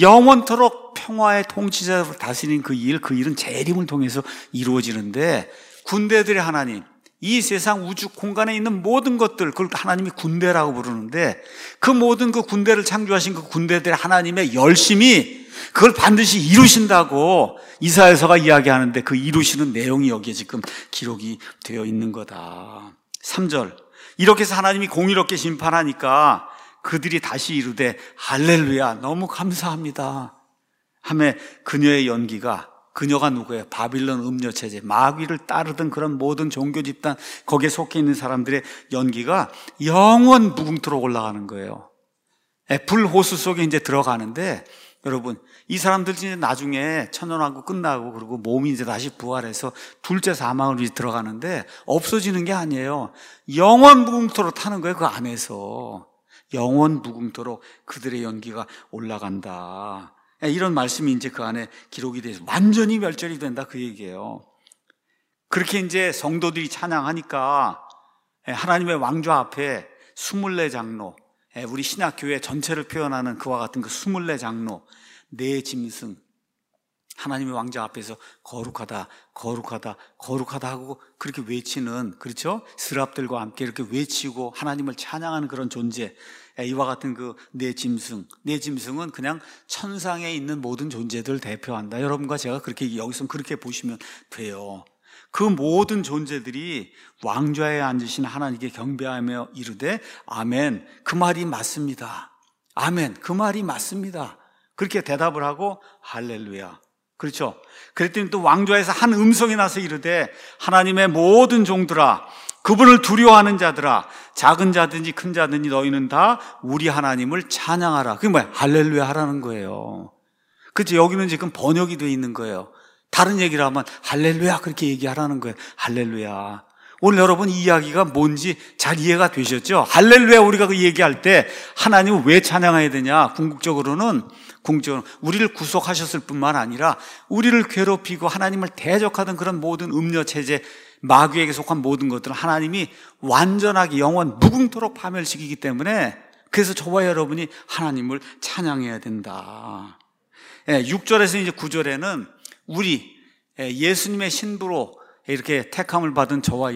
Speaker 1: 영원토록 평화의 통치자로 다스리는 그 일은 재림을 통해서 이루어지는데, 군대들의 하나님, 이 세상 우주 공간에 있는 모든 것들, 그걸 하나님이 군대라고 부르는데, 그 모든 그 군대를 창조하신 그 군대들의 하나님의 열심이 그걸 반드시 이루신다고 이사야서가 이야기하는데, 그 이루시는 내용이 여기에 지금 기록이 되어 있는 거다. 3절, 이렇게 해서 하나님이 공의롭게 심판하니까 그들이 다시 이르되 할렐루야, 너무 감사합니다 하며 그녀의 연기가, 그녀가 누구예요? 바빌론 음녀체제, 마귀를 따르던 그런 모든 종교 집단, 거기에 속해 있는 사람들의 연기가 영원 무궁토록 올라가는 거예요. 불호수 속에 이제 들어가는데, 여러분, 이 사람들 이제 나중에 천년왕국 끝나고 그리고 몸이 이제 다시 부활해서 둘째 사망으로 들어가는데 없어지는 게 아니에요. 영원 무궁토록 타는 거예요. 그 안에서 영원 무궁토록 그들의 연기가 올라간다. 이런 말씀이 이제 그 안에 기록이 돼서 완전히 멸절이 된다, 그 얘기예요. 그렇게 이제 성도들이 찬양하니까 하나님의 왕좌 앞에 24장로, 우리 신약교회 전체를 표현하는 그와 같은 그 24장로, 네 짐승, 하나님의 왕좌 앞에서 거룩하다, 거룩하다, 거룩하다 하고 그렇게 외치는, 그렇죠? 스랍들과 함께 이렇게 외치고 하나님을 찬양하는 그런 존재, 이와 같은 그 네 짐승은 그냥 천상에 있는 모든 존재들을 대표한다. 여러분과 제가 그렇게 여기서 그렇게 보시면 돼요. 그 모든 존재들이 왕좌에 앉으신 하나님께 경배하며 이르되 아멘, 그 말이 맞습니다. 아멘, 그 말이 맞습니다. 그렇게 대답을 하고 할렐루야. 그렇죠? 그랬더니 또 왕좌에서 한 음성이 나서 이르되 하나님의 모든 종들아, 그분을 두려워하는 자들아, 작은 자든지 큰 자든지 너희는 다 우리 하나님을 찬양하라. 그게 뭐야? 할렐루야 하라는 거예요. 그렇죠? 여기는 지금 번역이 되어 있는 거예요. 다른 얘기를 하면 할렐루야 그렇게 얘기하라는 거예요. 할렐루야. 오늘 여러분 이 이야기가 뭔지 잘 이해가 되셨죠? 할렐루야, 우리가 그 얘기할 때 하나님을 왜 찬양해야 되냐? 궁극적으로는 우리를 구속하셨을 뿐만 아니라 우리를 괴롭히고 하나님을 대적하던 그런 모든 음녀체제, 마귀에게 속한 모든 것들을 하나님이 완전하게 영원 무궁토록 파멸시키기 때문에, 그래서 저와 여러분이 하나님을 찬양해야 된다. 6절에서 이제 9절에는 우리 예수님의 신부로 이렇게 택함을 받은 저와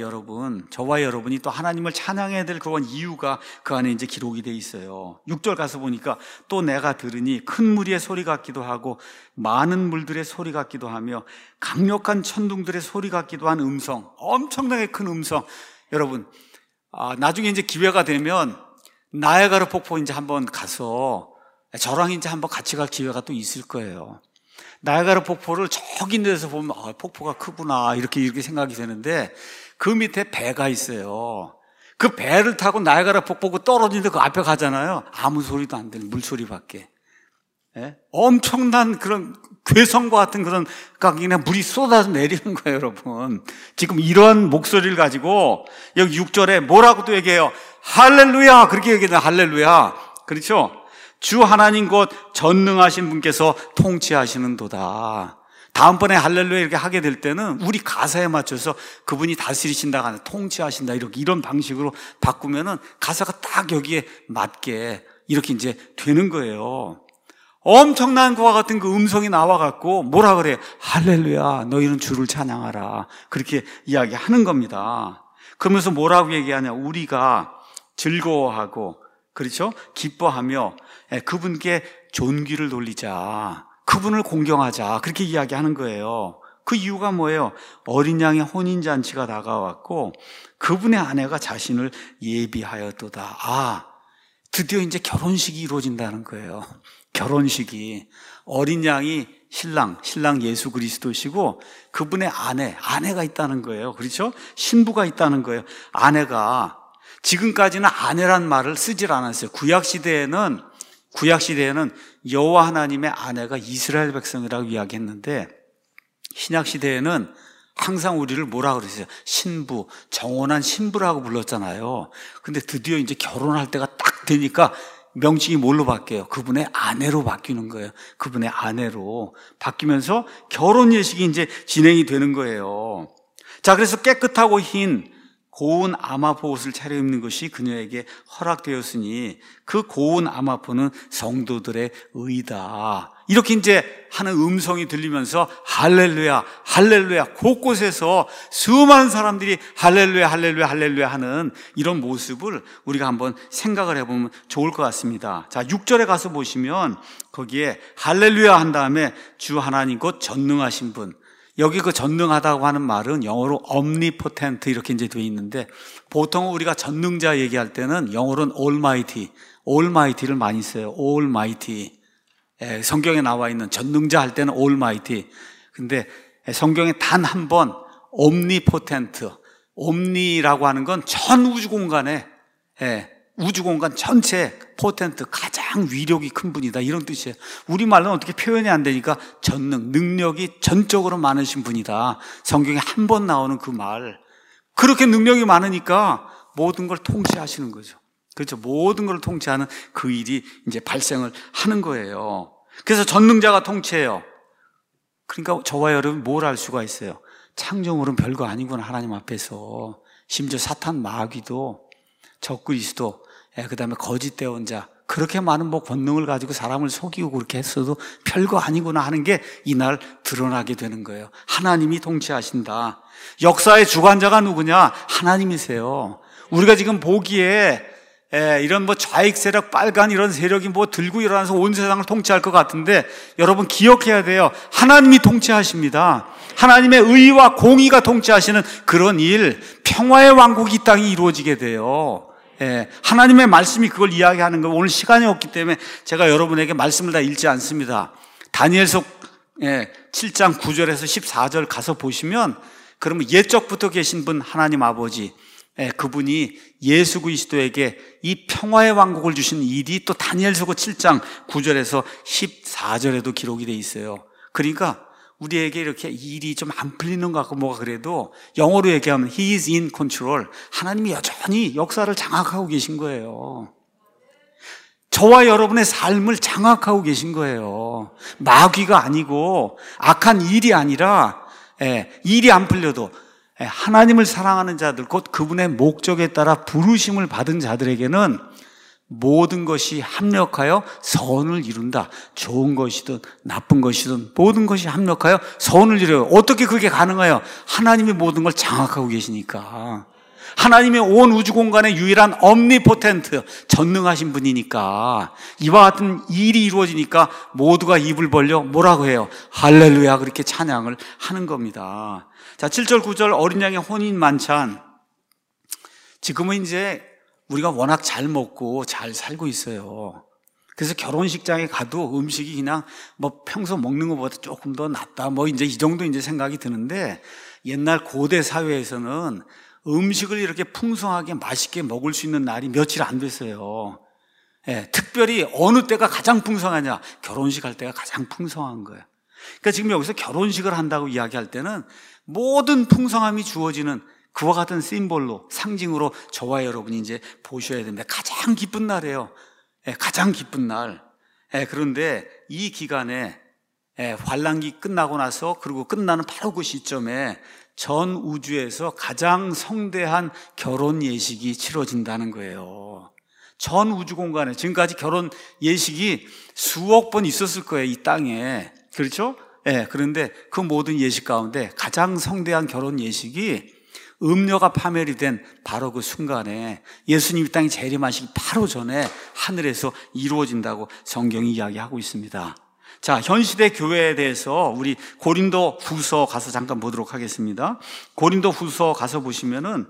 Speaker 1: 여러분이 또 하나님을 찬양해야 될 그런 이유가 그 안에 이제 기록이 돼 있어요. 6절 가서 보니까 또 내가 들으니 큰 무리의 소리 같기도 하고 많은 물들의 소리 같기도 하며 강력한 천둥들의 소리 같기도 한 음성, 엄청나게 큰 음성. 여러분, 나중에 이제 기회가 되면 나야가라 폭포 이제 한번 가서 저랑 이제 한번 같이 갈 기회가 또 있을 거예요. 나야가라 폭포를 저기 있는 데서 보면 폭포가 크구나 이렇게 생각이 되는데, 그 밑에 배가 있어요. 그 배를 타고 나야가라 폭포가 떨어지는데 그 앞에 가잖아요. 아무 소리도 안 들리는 물소리밖에. 엄청난 그런 괴성과 같은 그런 그냥 물이 쏟아져 내리는 거예요, 여러분. 지금 이런 목소리를 가지고 여기 6절에 뭐라고 또 얘기해요? 할렐루야! 그렇게 얘기해요. 할렐루야. 그렇죠? 주 하나님 곧 전능하신 분께서 통치하시는도다. 다음번에 할렐루야 이렇게 하게 될 때는 우리 가사에 맞춰서 그분이 다스리신다가 아니라 통치하신다 이런 방식으로 바꾸면은 가사가 딱 여기에 맞게 이렇게 이제 되는 거예요. 엄청난 그와 같은 그 음성이 나와갖고 뭐라 그래? 할렐루야, 너희는 주를 찬양하라. 그렇게 이야기하는 겁니다. 그러면서 뭐라고 얘기하냐? 우리가 즐거워하고, 그렇죠? 기뻐하며 그분께 존귀를 돌리자. 그분을 공경하자. 그렇게 이야기하는 거예요. 그 이유가 뭐예요? 어린 양의 혼인잔치가 다가왔고 그분의 아내가 자신을 예비하였도다. 아, 드디어 이제 결혼식이 이루어진다는 거예요. 결혼식이. 어린 양이 신랑 예수 그리스도시고 그분의 아내가 있다는 거예요. 그렇죠? 신부가 있다는 거예요. 아내가. 지금까지는 아내란 말을 쓰질 않았어요. 구약시대에는 여호와 하나님의 아내가 이스라엘 백성이라고 이야기했는데 신약시대에는 항상 우리를 뭐라 그랬어요? 신부, 정혼한 신부라고 불렀잖아요. 근데 드디어 이제 결혼할 때가 딱 되니까 명칭이 뭘로 바뀌어요? 그분의 아내로 바뀌는 거예요. 그분의 아내로 바뀌면서 결혼 예식이 이제 진행이 되는 거예요. 자, 그래서 깨끗하고 흰 고운 아마포 옷을 차려입는 것이 그녀에게 허락되었으니 그 고운 아마포는 성도들의 의다. 이렇게 이제 하는 음성이 들리면서 할렐루야, 할렐루야, 곳곳에서 수많은 사람들이 할렐루야, 할렐루야, 할렐루야 하는 이런 모습을 우리가 한번 생각을 해보면 좋을 것 같습니다. 자, 6절에 가서 보시면 거기에 할렐루야 한 다음에 주 하나님 곧 전능하신 분. 여기 그 전능하다고 하는 말은 영어로 omnipotent 이렇게 이제 되어 있는데 보통 우리가 전능자 얘기할 때는 영어로는 almighty를 많이 써요. almighty. 성경에 나와 있는 전능자 할 때는 almighty. 근데 성경에 단 한 번 omnipotent, omni라고 하는 건 전 우주 공간에 우주공간 전체 포텐트 가장 위력이 큰 분이다 이런 뜻이에요. 우리말로는 어떻게 표현이 안 되니까 전능, 능력이 전적으로 많으신 분이다. 성경에 한 번 나오는 그 말. 그렇게 능력이 많으니까 모든 걸 통치하시는 거죠. 그렇죠. 모든 걸 통치하는 그 일이 이제 발생을 하는 거예요. 그래서 전능자가 통치해요. 그러니까 저와 여러분이 뭘 알 수가 있어요? 창조물은 별거 아니구나 하나님 앞에서. 심지어 사탄 마귀도 적그리스도 그 다음에 거짓 대언자 그렇게 많은 권능을 가지고 사람을 속이고 그렇게 했어도 별거 아니구나 하는 게 이날 드러나게 되는 거예요. 하나님이 통치하신다. 역사의 주관자가 누구냐? 하나님이세요. 우리가 지금 보기에 이런 좌익 세력, 빨간 이런 세력이 들고 일어나서 온 세상을 통치할 것 같은데 여러분 기억해야 돼요. 하나님이 통치하십니다. 하나님의 의와 공의가 통치하시는 그런 일, 평화의 왕국이 이 땅에 이루어지게 돼요. 하나님의 말씀이 그걸 이야기하는 거예요. 오늘 시간이 없기 때문에 제가 여러분에게 말씀을 다 읽지 않습니다. 다니엘서 7장 9절에서 14절 가서 보시면 그러면 옛적부터 계신 분 하나님 아버지 그분이 예수 그리스도에게 이 평화의 왕국을 주신 일이 또 다니엘서 7장 9절에서 14절에도 기록이 돼 있어요. 그러니까 우리에게 이렇게 일이 좀 안 풀리는 것 같고 뭐가 그래도 영어로 얘기하면 He is in control. 하나님이 여전히 역사를 장악하고 계신 거예요. 저와 여러분의 삶을 장악하고 계신 거예요. 마귀가 아니고 악한 일이 아니라 일이 안 풀려도 하나님을 사랑하는 자들 곧 그분의 목적에 따라 부르심을 받은 자들에게는 모든 것이 합력하여 선을 이룬다. 좋은 것이든 나쁜 것이든 모든 것이 합력하여 선을 이뤄요. 어떻게 그게 가능해요? 하나님이 모든 걸 장악하고 계시니까. 하나님의 온 우주 공간의 유일한 omnipotent, 전능하신 분이니까. 이와 같은 일이 이루어지니까 모두가 입을 벌려 뭐라고 해요? 할렐루야 그렇게 찬양을 하는 겁니다. 자, 7절 9절 어린 양의 혼인 만찬. 지금은 이제 우리가 워낙 잘 먹고 잘 살고 있어요. 그래서 결혼식장에 가도 음식이 그냥 평소 먹는 것보다 조금 더 낫다. 이제 이 정도 이제 생각이 드는데 옛날 고대 사회에서는 음식을 이렇게 풍성하게 맛있게 먹을 수 있는 날이 며칠 안 됐어요. 특별히 어느 때가 가장 풍성하냐? 결혼식 할 때가 가장 풍성한 거예요. 그러니까 지금 여기서 결혼식을 한다고 이야기할 때는 모든 풍성함이 주어지는 그와 같은 심볼로, 상징으로 저와 여러분이 이제 보셔야 됩니다. 가장 기쁜 날이에요. 가장 기쁜 날. 그런데 이 기간에 환란기 끝나고 나서, 그리고 끝나는 바로 그 시점에 전 우주에서 가장 성대한 결혼 예식이 치러진다는 거예요. 전 우주 공간에 지금까지 결혼 예식이 수억 번 있었을 거예요, 이 땅에. 그렇죠? 그런데 그 모든 예식 가운데 가장 성대한 결혼 예식이 음료가 파멸이 된 바로 그 순간에 예수님이 땅에 재림하시기 바로 전에 하늘에서 이루어진다고 성경이 이야기하고 있습니다. 자, 현시대 교회에 대해서 우리 고린도 후서 가서 잠깐 보도록 하겠습니다. 고린도 후서 가서 보시면은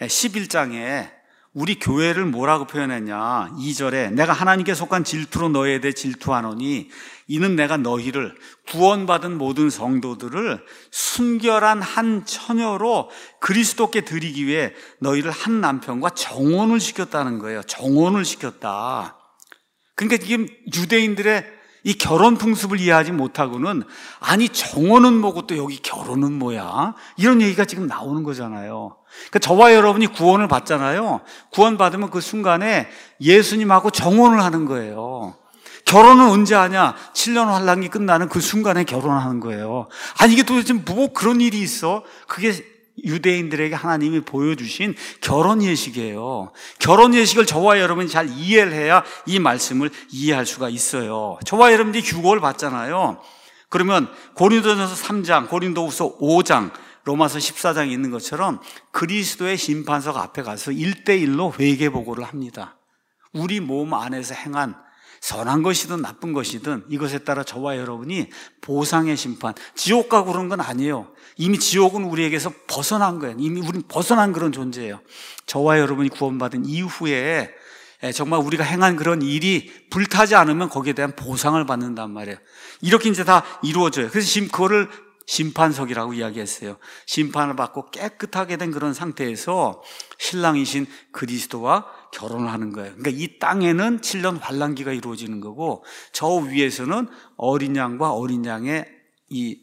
Speaker 1: 11장에 우리 교회를 뭐라고 표현했냐, 2절에 내가 하나님께 속한 질투로 너희에 대해 질투하노니 이는 내가 너희를 구원받은 모든 성도들을 순결한 한 처녀로 그리스도께 드리기 위해 너희를 한 남편과 정혼을 시켰다는 거예요. 정혼을 시켰다. 그러니까 지금 유대인들의 이 결혼 풍습을 이해하지 못하고는, 아니 정혼은 뭐고 또 여기 결혼은 뭐야, 이런 얘기가 지금 나오는 거잖아요. 그러니까 저와 여러분이 구원을 받잖아요. 구원받으면 그 순간에 예수님하고 정혼을 하는 거예요. 결혼은 언제 하냐? 7년 환란기 끝나는 그 순간에 결혼하는 거예요. 아니 이게 도대체 뭐 그런 일이 있어? 그게 유대인들에게 하나님이 보여주신 결혼 예식이에요. 결혼 예식을 저와 여러분이 잘 이해를 해야 이 말씀을 이해할 수가 있어요. 저와 여러분들이 휴거를 받잖아요. 그러면 고린도전서 3장, 고린도후서 5장, 로마서 14장에 있는 것처럼 그리스도의 심판석 앞에 가서 1대1로 회개보고를 합니다. 우리 몸 안에서 행한 선한 것이든 나쁜 것이든 이것에 따라 저와 여러분이 보상의 심판, 지옥 가고 그런 건 아니에요. 이미 지옥은 우리에게서 벗어난 거예요. 이미 우리는 벗어난 그런 존재예요. 저와 여러분이 구원받은 이후에 정말 우리가 행한 그런 일이 불타지 않으면 거기에 대한 보상을 받는단 말이에요. 이렇게 이제 다 이루어져요. 그래서 그거를 심판석이라고 이야기했어요. 심판을 받고 깨끗하게 된 그런 상태에서 신랑이신 그리스도와 결혼을 하는 거예요. 그러니까 이 땅에는 7년 환란기가 이루어지는 거고, 저 위에서는 어린 양과 어린 양의 이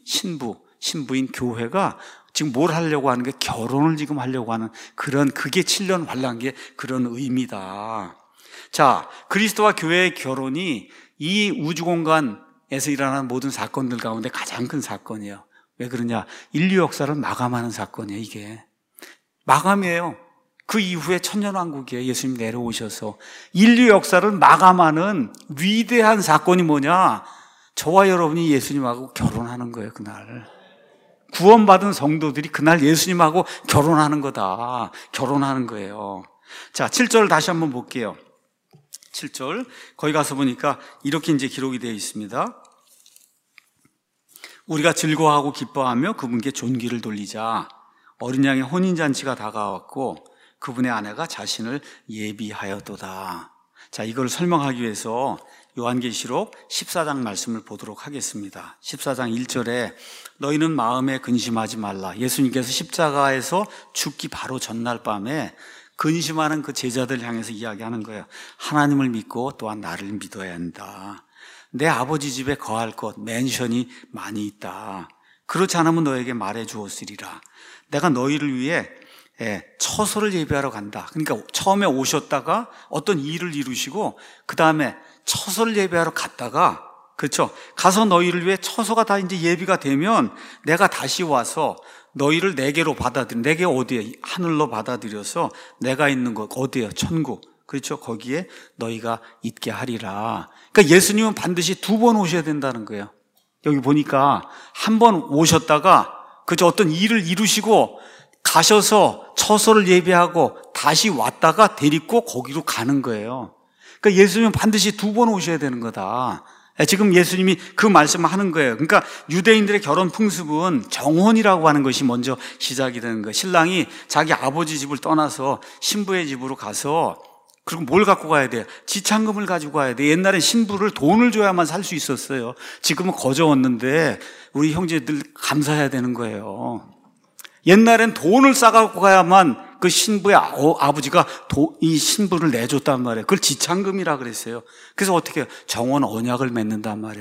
Speaker 1: 신부인 교회가 지금 뭘 하려고 하는 게, 결혼을 지금 하려고 하는 그게 7년 환란기의 그런 의미다. 자, 그리스도와 교회의 결혼이 이 우주 공간에서 일어나는 모든 사건들 가운데 가장 큰 사건이에요. 왜 그러냐? 인류 역사를 마감하는 사건이에요. 이게 마감이에요. 그 이후에 천년왕국에 예수님 내려오셔서 인류 역사를 마감하는 위대한 사건이 뭐냐? 저와 여러분이 예수님하고 결혼하는 거예요. 그날 구원받은 성도들이 그날 예수님하고 결혼하는 거다. 결혼하는 거예요. 자, 7절 다시 한번 볼게요. 7절 거기 가서 보니까 이렇게 이제 기록이 되어 있습니다. 우리가 즐거워하고 기뻐하며 그분께 존귀를 돌리자. 어린 양의 혼인잔치가 다가왔고 그분의 아내가 자신을 예비하였도다. 자, 이걸 설명하기 위해서 요한계시록 14장 말씀을 보도록 하겠습니다. 14장 1절에 너희는 마음에 근심하지 말라. 예수님께서 십자가에서 죽기 바로 전날 밤에 근심하는 그 제자들 향해서 이야기하는 거예요. 하나님을 믿고 또한 나를 믿어야 한다. 내 아버지 집에 거할 곳, 맨션이 많이 있다. 그렇지 않으면 너에게 말해 주었으리라. 내가 너희를 위해 처소를 예비하러 간다. 그러니까 처음에 오셨다가 어떤 일을 이루시고 그 다음에 처소를 예비하러 갔다가, 그렇죠? 가서 너희를 위해 처소가 다 이제 예비가 되면 내가 다시 와서 너희를 내게로 내게 어디에? 하늘로 받아들여서 내가 있는 곳 어디에요? 천국. 그렇죠? 거기에 너희가 있게 하리라. 그러니까 예수님은 반드시 2번 오셔야 된다는 거예요. 여기 보니까 한 번 오셨다가 그죠? 어떤 일을 이루시고 가셔서 처소를 예비하고 다시 왔다가 데리고 거기로 가는 거예요. 그러니까 예수님은 반드시 2번 오셔야 되는 거다. 지금 예수님이 그 말씀을 하는 거예요. 그러니까 유대인들의 결혼 풍습은 정혼이라고 하는 것이 먼저 시작이 되는 거예요. 신랑이 자기 아버지 집을 떠나서 신부의 집으로 가서, 그리고 뭘 갖고 가야 돼요? 지참금을 가지고 가야 돼요. 옛날엔 신부를 돈을 줘야만 살 수 있었어요. 지금은 거저 얻는데 우리 형제들 감사해야 되는 거예요. 옛날엔 돈을 싸갖고 가야만 그 신부의 아버지가 이 신부를 내줬단 말이에요. 그걸 지참금이라 그랬어요. 그래서 어떻게 해요? 정혼 언약을 맺는단 말이에요.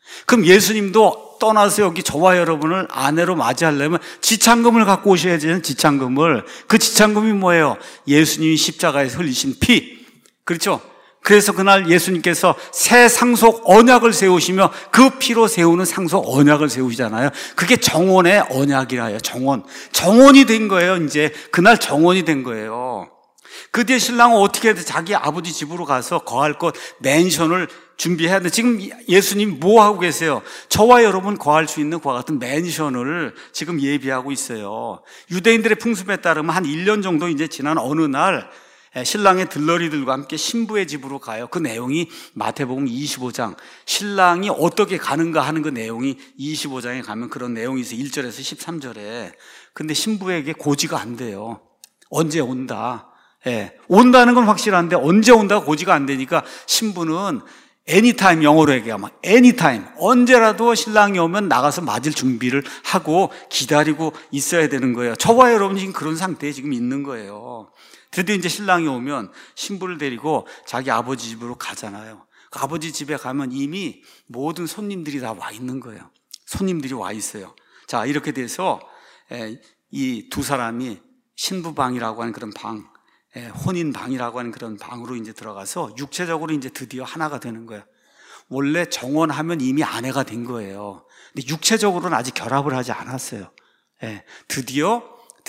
Speaker 1: 그럼 예수님도 떠나서 여기 저와 여러분을 아내로 맞이하려면 지창금을 갖고 오셔야 되는 지창금을. 그 지창금이 뭐예요? 예수님이 십자가에서 흘리신 피. 그렇죠? 그래서 그날 예수님께서 새 상속 언약을 세우시며 그 피로 세우는 상속 언약을 세우시잖아요. 그게 정원의 언약이라 해요. 정원이 된 거예요. 이제 그날 정원이 된 거예요. 그 뒤에 신랑은 어떻게 해도 자기 아버지 집으로 가서 거할 것 맨션을 준비해야 돼. 지금 예수님 뭐 하고 계세요? 저와 여러분 거할 수 있는 그와 같은 맨션을 지금 예비하고 있어요. 유대인들의 풍습에 따르면 한 1년 정도 이제 지난 어느 날 신랑의 들러리들과 함께 신부의 집으로 가요. 그 내용이 마태복음 25장, 신랑이 어떻게 가는가 하는 그 내용이 25장에 가면 그런 내용이 있어요. 1절에서 13절에. 근데 신부에게 고지가 안 돼요. 언제 온다. 온다는 건 확실한데 언제 온다가 고지가 안 되니까 신부는 anytime, 영어로 얘기하면 anytime, 언제라도 신랑이 오면 나가서 맞을 준비를 하고 기다리고 있어야 되는 거예요. 저와 여러분이 지금 그런 상태에 지금 있는 거예요. 드디어 이제 신랑이 오면 신부를 데리고 자기 아버지 집으로 가잖아요. 그 아버지 집에 가면 이미 모든 손님들이 다 와 있는 거예요. 손님들이 와 있어요. 자, 이렇게 돼서 이 두 사람이 신부방이라고 하는 그런 방, 혼인방이라고 하는 그런 방으로 이제 들어가서 육체적으로 이제 드디어 하나가 되는 거예요. 원래 정혼하면 이미 아내가 된 거예요. 근데 육체적으로는 아직 결합을 하지 않았어요. 드디어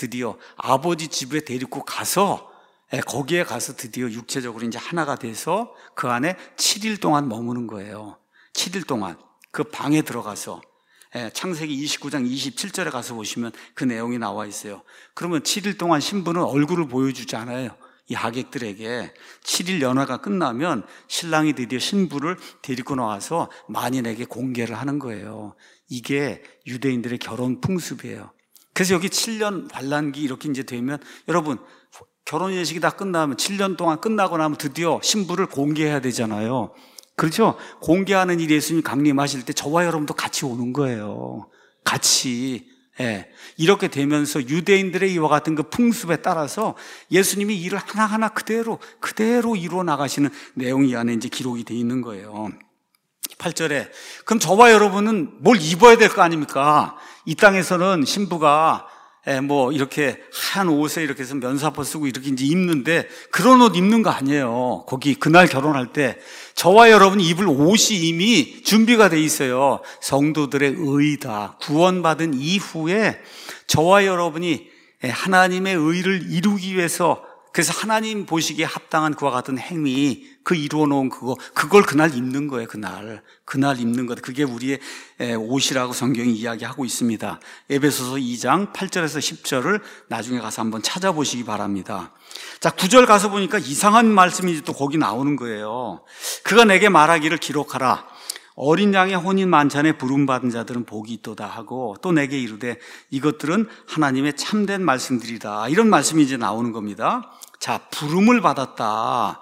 Speaker 1: 아버지 집에 데리고 가서 거기에 가서 드디어 육체적으로 이제 하나가 돼서 그 안에 7일 동안 머무는 거예요. 7일 동안 그 방에 들어가서 창세기 29장 27절에 가서 보시면 그 내용이 나와 있어요. 그러면 7일 동안 신부는 얼굴을 보여주지 않아요. 이 하객들에게 7일 연화가 끝나면 신랑이 드디어 신부를 데리고 나와서 만인에게 공개를 하는 거예요. 이게 유대인들의 결혼 풍습이에요. 그래서 여기 7년 관란기 이렇게 이제 되면 여러분 결혼 예식이 다 끝나면 7년 동안 끝나고 나면 드디어 신부를 공개해야 되잖아요. 그렇죠? 공개하는 일이 예수님 강림하실 때 저와 여러분도 같이 오는 거예요. 같이. 이렇게 되면서 유대인들의 이와 같은 그 풍습에 따라서 예수님이 일을 하나하나 그대로 이루어 나가시는 내용이 안에 이제 기록이 돼 있는 거예요. 8절에 그럼 저와 여러분은 뭘 입어야 될 거 아닙니까? 이 땅에서는 신부가 뭐 이렇게 하얀 옷에 이렇게 해서 면사포 쓰고 이렇게 이제 입는데 그런 옷 입는 거 아니에요. 거기 그날 결혼할 때 저와 여러분이 입을 옷이 이미 준비가 돼 있어요. 성도들의 의다. 구원받은 이후에 저와 여러분이 하나님의 의를 이루기 위해서 그래서 하나님 보시기에 합당한 그와 같은 행위, 그 이루어 놓은 그걸 그날 입는 거예요. 그날 입는 것. 그게 우리의 옷이라고 성경이 이야기하고 있습니다. 에베소서 2장 8절에서 10절을 나중에 가서 한번 찾아보시기 바랍니다. 자, 9절 가서 보니까 이상한 말씀이 또 거기 나오는 거예요. 그가 내게 말하기를 기록하라. 어린 양의 혼인 만찬에 부름받은 자들은 복이 있도다 하고 또 내게 이르되 이것들은 하나님의 참된 말씀들이다. 이런 말씀이 이제 나오는 겁니다. 자, 부름을 받았다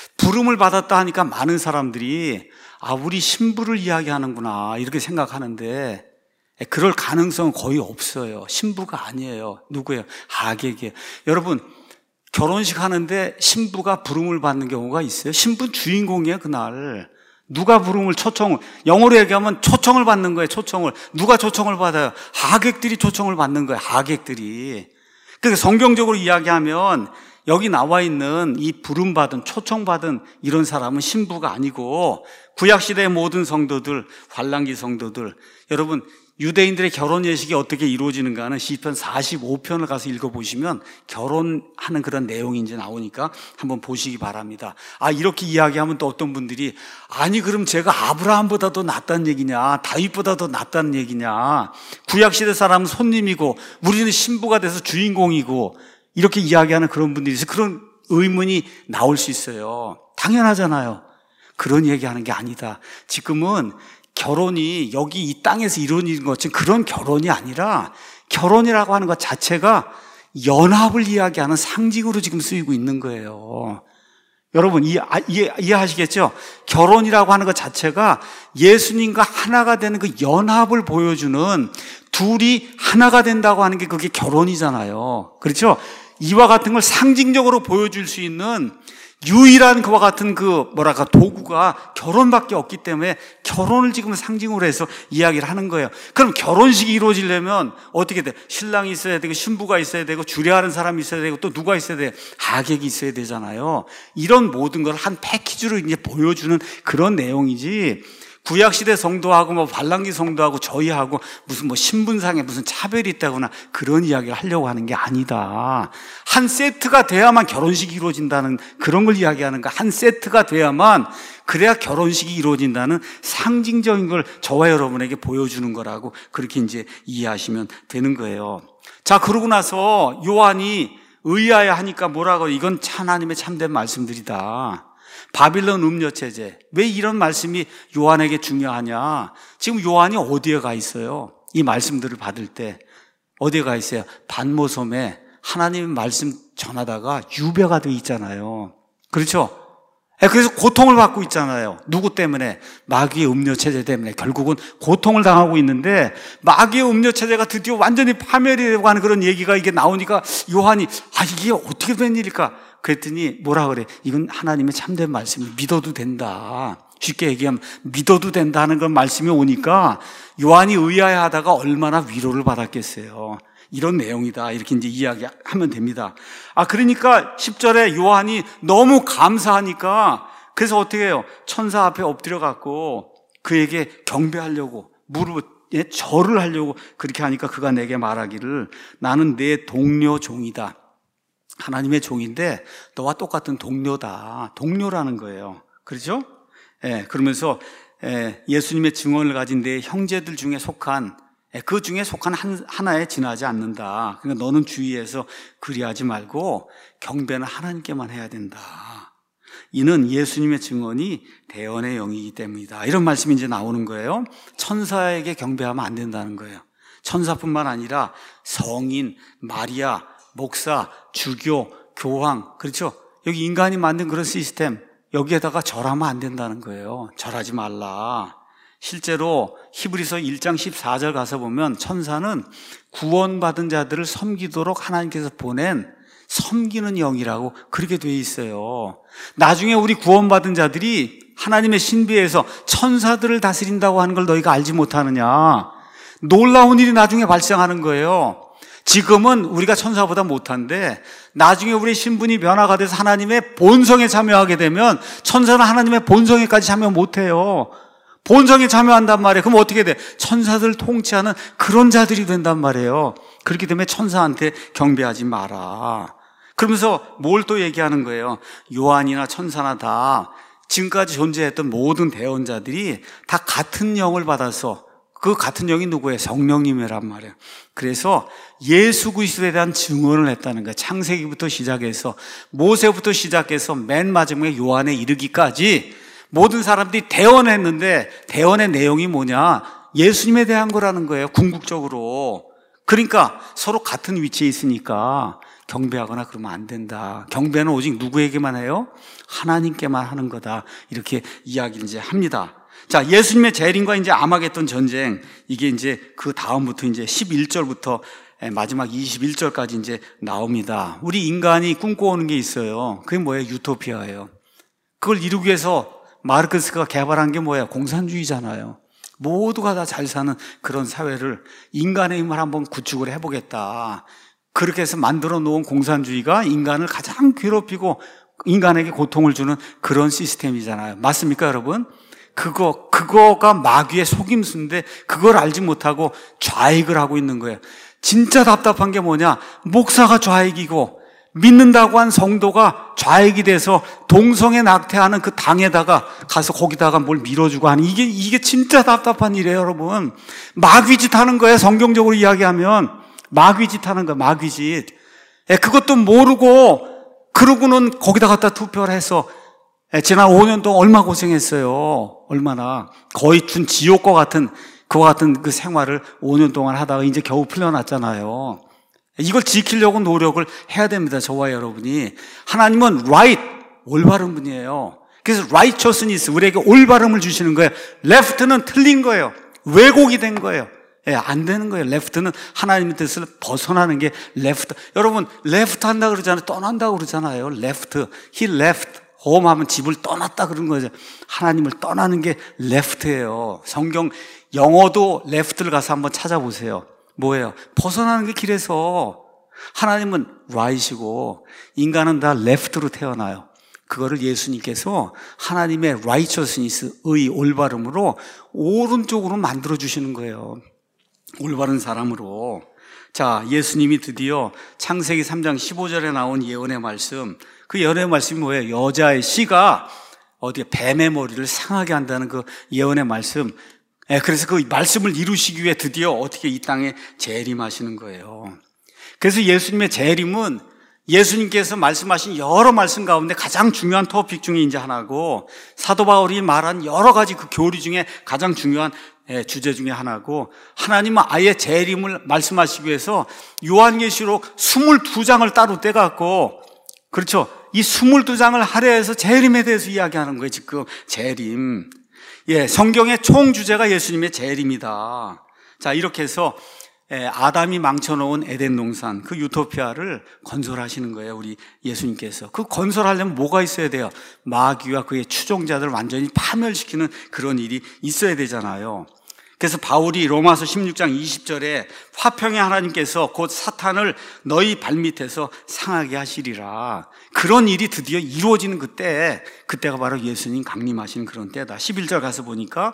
Speaker 1: 하니까 많은 사람들이 우리 신부를 이야기하는구나 이렇게 생각하는데 그럴 가능성은 거의 없어요. 신부가 아니에요. 누구예요? 하객이에요. 여러분 결혼식 하는데 신부가 부름을 받는 경우가 있어요. 신부는 주인공이에요. 그날 누가 부름을 초청을, 영어로 얘기하면 초청을 받는 거예요. 초청을. 누가 초청을 받아요? 하객들이 초청을 받는 거예요. 하객들이. 그러니까 성경적으로 이야기하면 여기 나와 있는 이 부름받은, 초청받은 이런 사람은 신부가 아니고 구약시대의 모든 성도들, 환란기 성도들, 여러분 유대인들의 결혼 예식이 어떻게 이루어지는가는 시편 45편을 가서 읽어보시면 결혼하는 그런 내용이 이제 나오니까 한번 보시기 바랍니다. 이렇게 이야기하면 또 어떤 분들이 그럼 제가 아브라함보다도 낫다는 얘기냐, 다윗보다도 낫다는 얘기냐, 구약시대 사람은 손님이고 우리는 신부가 돼서 주인공이고 이렇게 이야기하는 그런 분들이 있어요. 그런 의문이 나올 수 있어요. 당연하잖아요. 그런 얘기하는 게 아니다. 지금은 결혼이 여기 이 땅에서 이루어지는 것은 그런 결혼이 아니라 결혼이라고 하는 것 자체가 연합을 이야기하는 상징으로 지금 쓰이고 있는 거예요. 여러분 이해하시겠죠? 결혼이라고 하는 것 자체가 예수님과 하나가 되는 그 연합을 보여주는 둘이 하나가 된다고 하는 게 그게 결혼이잖아요. 그렇죠? 이와 같은 걸 상징적으로 보여줄 수 있는 유일한 그와 같은 도구가 결혼밖에 없기 때문에 결혼을 지금 상징으로 해서 이야기를 하는 거예요. 그럼 결혼식이 이루어지려면 어떻게 돼? 신랑이 있어야 되고, 신부가 있어야 되고, 주례하는 사람이 있어야 되고, 또 누가 있어야 돼? 하객이 있어야 되잖아요. 이런 모든 걸 한 패키지로 이제 보여주는 그런 내용이지, 구약시대 성도하고 발람기 성도하고 저희하고 무슨 신분상에 무슨 차별이 있다거나 그런 이야기를 하려고 하는 게 아니다. 한 세트가 돼야만 결혼식이 이루어진다는 그런 걸 이야기하는 거야. 한 세트가 돼야만, 그래야 결혼식이 이루어진다는 상징적인 걸 저와 여러분에게 보여주는 거라고 그렇게 이제 이해하시면 되는 거예요. 자, 그러고 나서 요한이 의아해 하니까 뭐라고, 이건 하나님의 참된 말씀들이다. 바빌론 음녀체제. 왜 이런 말씀이 요한에게 중요하냐? 지금 요한이 어디에 가 있어요? 이 말씀들을 받을 때 어디에 가 있어요? 반모섬에 하나님의 말씀 전하다가 유배가 돼 있잖아요. 그렇죠? 그래서 고통을 받고 있잖아요. 누구 때문에? 마귀의 음녀체제 때문에 결국은 고통을 당하고 있는데, 마귀의 음녀체제가 드디어 완전히 파멸이 되고 하는 그런 얘기가 이게 나오니까 요한이 이게 어떻게 된 일일까? 그랬더니 뭐라 그래? 이건 하나님의 참된 말씀이 믿어도 된다. 쉽게 얘기하면 믿어도 된다 하는 그런 말씀이 오니까 요한이 의아해하다가 얼마나 위로를 받았겠어요. 이런 내용이다. 이렇게 이제 이야기하면 됩니다. 그러니까 10절에 요한이 너무 감사하니까 그래서 어떻게 해요? 천사 앞에 엎드려 갖고 그에게 경배하려고 무릎에 절을 하려고 그렇게 하니까 그가 내게 말하기를, 나는 내 동료 종이다. 하나님의 종인데 너와 똑같은 동료다. 동료라는 거예요. 그렇죠? 그러면서 예수님의 증언을 가진 내 형제들 중에 속한, 그 중에 속한 하나에 지나지 않는다. 그러니까 너는 주의해서 그리하지 말고 경배는 하나님께만 해야 된다. 이는 예수님의 증언이 대언의 영이기 때문이다. 이런 말씀이 이제 나오는 거예요. 천사에게 경배하면 안 된다는 거예요. 천사뿐만 아니라 성인, 마리아, 목사, 주교, 교황, 그렇죠? 여기 인간이 만든 그런 시스템, 여기에다가 절하면 안 된다는 거예요. 절하지 말라. 실제로 히브리서 1장 14절 가서 보면 천사는 구원받은 자들을 섬기도록 하나님께서 보낸 섬기는 영이라고 그렇게 돼 있어요. 나중에 우리 구원받은 자들이 하나님의 신비에서 천사들을 다스린다고 하는 걸 너희가 알지 못하느냐. 놀라운 일이 나중에 발생하는 거예요. 지금은 우리가 천사보다 못한데 나중에 우리의 신분이 변화가 돼서 하나님의 본성에 참여하게 되면 천사는 하나님의 본성에까지 참여 못해요. 본성에 참여한단 말이에요. 그럼 어떻게 돼? 천사들 통치하는 그런 자들이 된단 말이에요. 그렇기 때문에 천사한테 경배하지 마라. 그러면서 뭘 또 얘기하는 거예요? 요한이나 천사나 다 지금까지 존재했던 모든 대언자들이 다 같은 영을 받아서, 그 같은 영이 누구예요? 성령님이란 말이에요. 그래서 예수 그리스도에 대한 증언을 했다는 거예요. 창세기부터 시작해서 모세부터 시작해서 맨 마지막에 요한에 이르기까지 모든 사람들이 대언했는데 대언의 내용이 뭐냐? 예수님에 대한 거라는 거예요. 궁극적으로. 그러니까 서로 같은 위치에 있으니까 경배하거나 그러면 안 된다. 경배는 오직 누구에게만 해요? 하나님께만 하는 거다. 이렇게 이야기를 이제 합니다. 자, 예수님의 재림과 이제 아마겟돈 전쟁, 이게 이제 그 다음부터 이제 11절부터 마지막 21절까지 이제 나옵니다. 우리 인간이 꿈꿔오는 게 있어요. 그게 뭐예요? 유토피아예요. 그걸 이루기 위해서 마르크스가 개발한 게 뭐예요? 공산주의잖아요. 모두가 다 잘 사는 그런 사회를 인간의 힘을 한번 구축을 해보겠다. 그렇게 해서 만들어 놓은 공산주의가 인간을 가장 괴롭히고 인간에게 고통을 주는 그런 시스템이잖아요. 맞습니까, 여러분? 그거가 마귀의 속임수인데 그걸 알지 못하고 좌익을 하고 있는 거예요. 진짜 답답한 게 뭐냐? 목사가 좌익이고 믿는다고 한 성도가 좌익이 돼서 동성애 낙태하는 그 당에다가 가서 거기다가 뭘 밀어주고 하는 이게 진짜 답답한 일이에요, 여러분. 마귀짓 하는 거예요, 성경적으로 이야기하면. 마귀짓 하는 거예요, 마귀짓. 그것도 모르고 그러고는 거기다 갖다 투표를 해서 지난 5년 동안 얼마 고생했어요. 얼마나. 거의 준 지옥과 같은 그와 같은 그 생활을 5년 동안 하다가 이제 겨우 풀려났잖아요. 이걸 지키려고 노력을 해야 됩니다, 저와 여러분이. 하나님은 right, 올바른 분이에요. 그래서 righteousness, 우리에게 올바름을 주시는 거예요. left는 틀린 거예요. 왜곡이 된 거예요. 안 되는 거예요. left는 하나님의 뜻을 벗어나는 게 left. 여러분, left 한다 그러잖아요. 떠난다 그러잖아요. left. He left 홈하면 집을 떠났다 그런 거죠. 하나님을 떠나는 게 left예요. 성경 영어도 left를 가서 한번 찾아보세요. 뭐예요? 벗어나는 게 길에서. 하나님은 right이고 인간은 다 left로 태어나요. 그거를 예수님께서 하나님의 righteousness, 의, 올바름으로 오른쪽으로 만들어주시는 거예요. 올바른 사람으로. 자, 예수님이 드디어 창세기 3장 15절에 나온 예언의 말씀, 그 예언의 말씀이 뭐예요? 여자의 씨가 어디에 뱀의 머리를 상하게 한다는 그 예언의 말씀. 그래서 그 말씀을 이루시기 위해 드디어 어떻게 이 땅에 재림하시는 거예요. 그래서 예수님의 재림은 예수님께서 말씀하신 여러 말씀 가운데 가장 중요한 토픽 중에 이제 하나고, 사도 바울이 말한 여러 가지 그 교리 중에 가장 중요한 주제 중에 하나고, 하나님은 아예 재림을 말씀하시기 위해서 요한계시록 22장을 따로 떼갖고, 그렇죠, 이 22장을 할애해서 재림에 대해서 이야기하는 거예요. 지금 재림, 성경의 총 주제가 예수님의 재림이다. 자, 이렇게 해서 아담이 망쳐놓은 에덴 동산, 그 유토피아를 건설하시는 거예요, 우리 예수님께서. 그 건설하려면 뭐가 있어야 돼요? 마귀와 그의 추종자들을 완전히 파멸시키는 그런 일이 있어야 되잖아요. 그래서 바울이 로마서 16장 20절에 화평의 하나님께서 곧 사탄을 너희 발밑에서 상하게 하시리라, 그런 일이 드디어 이루어지는 그때가 바로 예수님 강림하시는 그런 때다. 11절 가서 보니까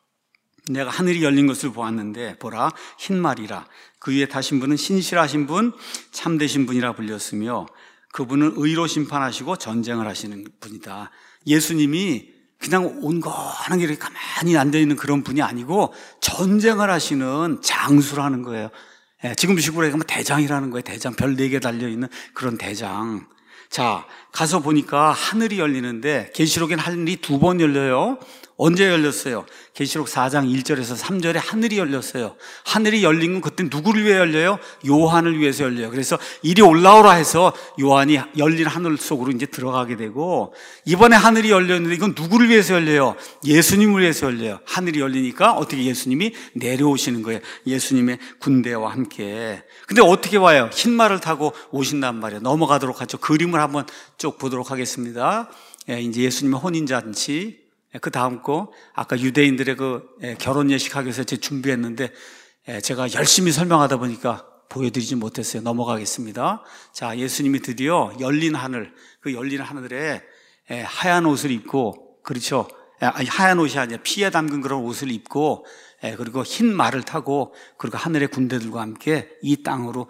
Speaker 1: 내가 하늘이 열린 것을 보았는데 보라, 흰 말이라. 그 위에 타신 분은 신실하신 분, 참되신 분이라 불렸으며 그분은 의로 심판하시고 전쟁을 하시는 분이다. 예수님이 그냥 온건하게 이렇게 가만히 앉아있는 그런 분이 아니고 전쟁을 하시는 장수라는 거예요. 지금 식으로 얘기하면 대장이라는 거예요. 대장, 별 4개 달려있는 그런 대장. 자, 가서 보니까 하늘이 열리는데, 계시록엔 하늘이 2번 열려요. 언제 열렸어요? 계시록 4장 1절에서 3절에 하늘이 열렸어요. 하늘이 열린 건 그때 누구를 위해 열려요? 요한을 위해서 열려요. 그래서 이리 올라오라 해서 요한이 열린 하늘 속으로 이제 들어가게 되고, 이번에 하늘이 열렸는데 이건 누구를 위해서 열려요? 예수님을 위해서 열려요. 하늘이 열리니까 어떻게 예수님이 내려오시는 거예요. 예수님의 군대와 함께. 근데 어떻게 와요? 흰 말을 타고 오신단 말이에요. 넘어가도록 하죠. 그림을 한번 쭉 보도록 하겠습니다. 이제 예수님의 혼인잔치, 그 다음 거, 아까 유대인들의 그 결혼 예식하기 위해서 제가 준비했는데 제가 열심히 설명하다 보니까 보여드리지 못했어요. 넘어가겠습니다. 자, 예수님이 드디어 열린 하늘, 그 열린 하늘에 하얀 옷을 입고, 그렇죠, 하얀 옷이 아니라 피에 담근 그런 옷을 입고, 그리고 흰 말을 타고, 그리고 하늘의 군대들과 함께 이 땅으로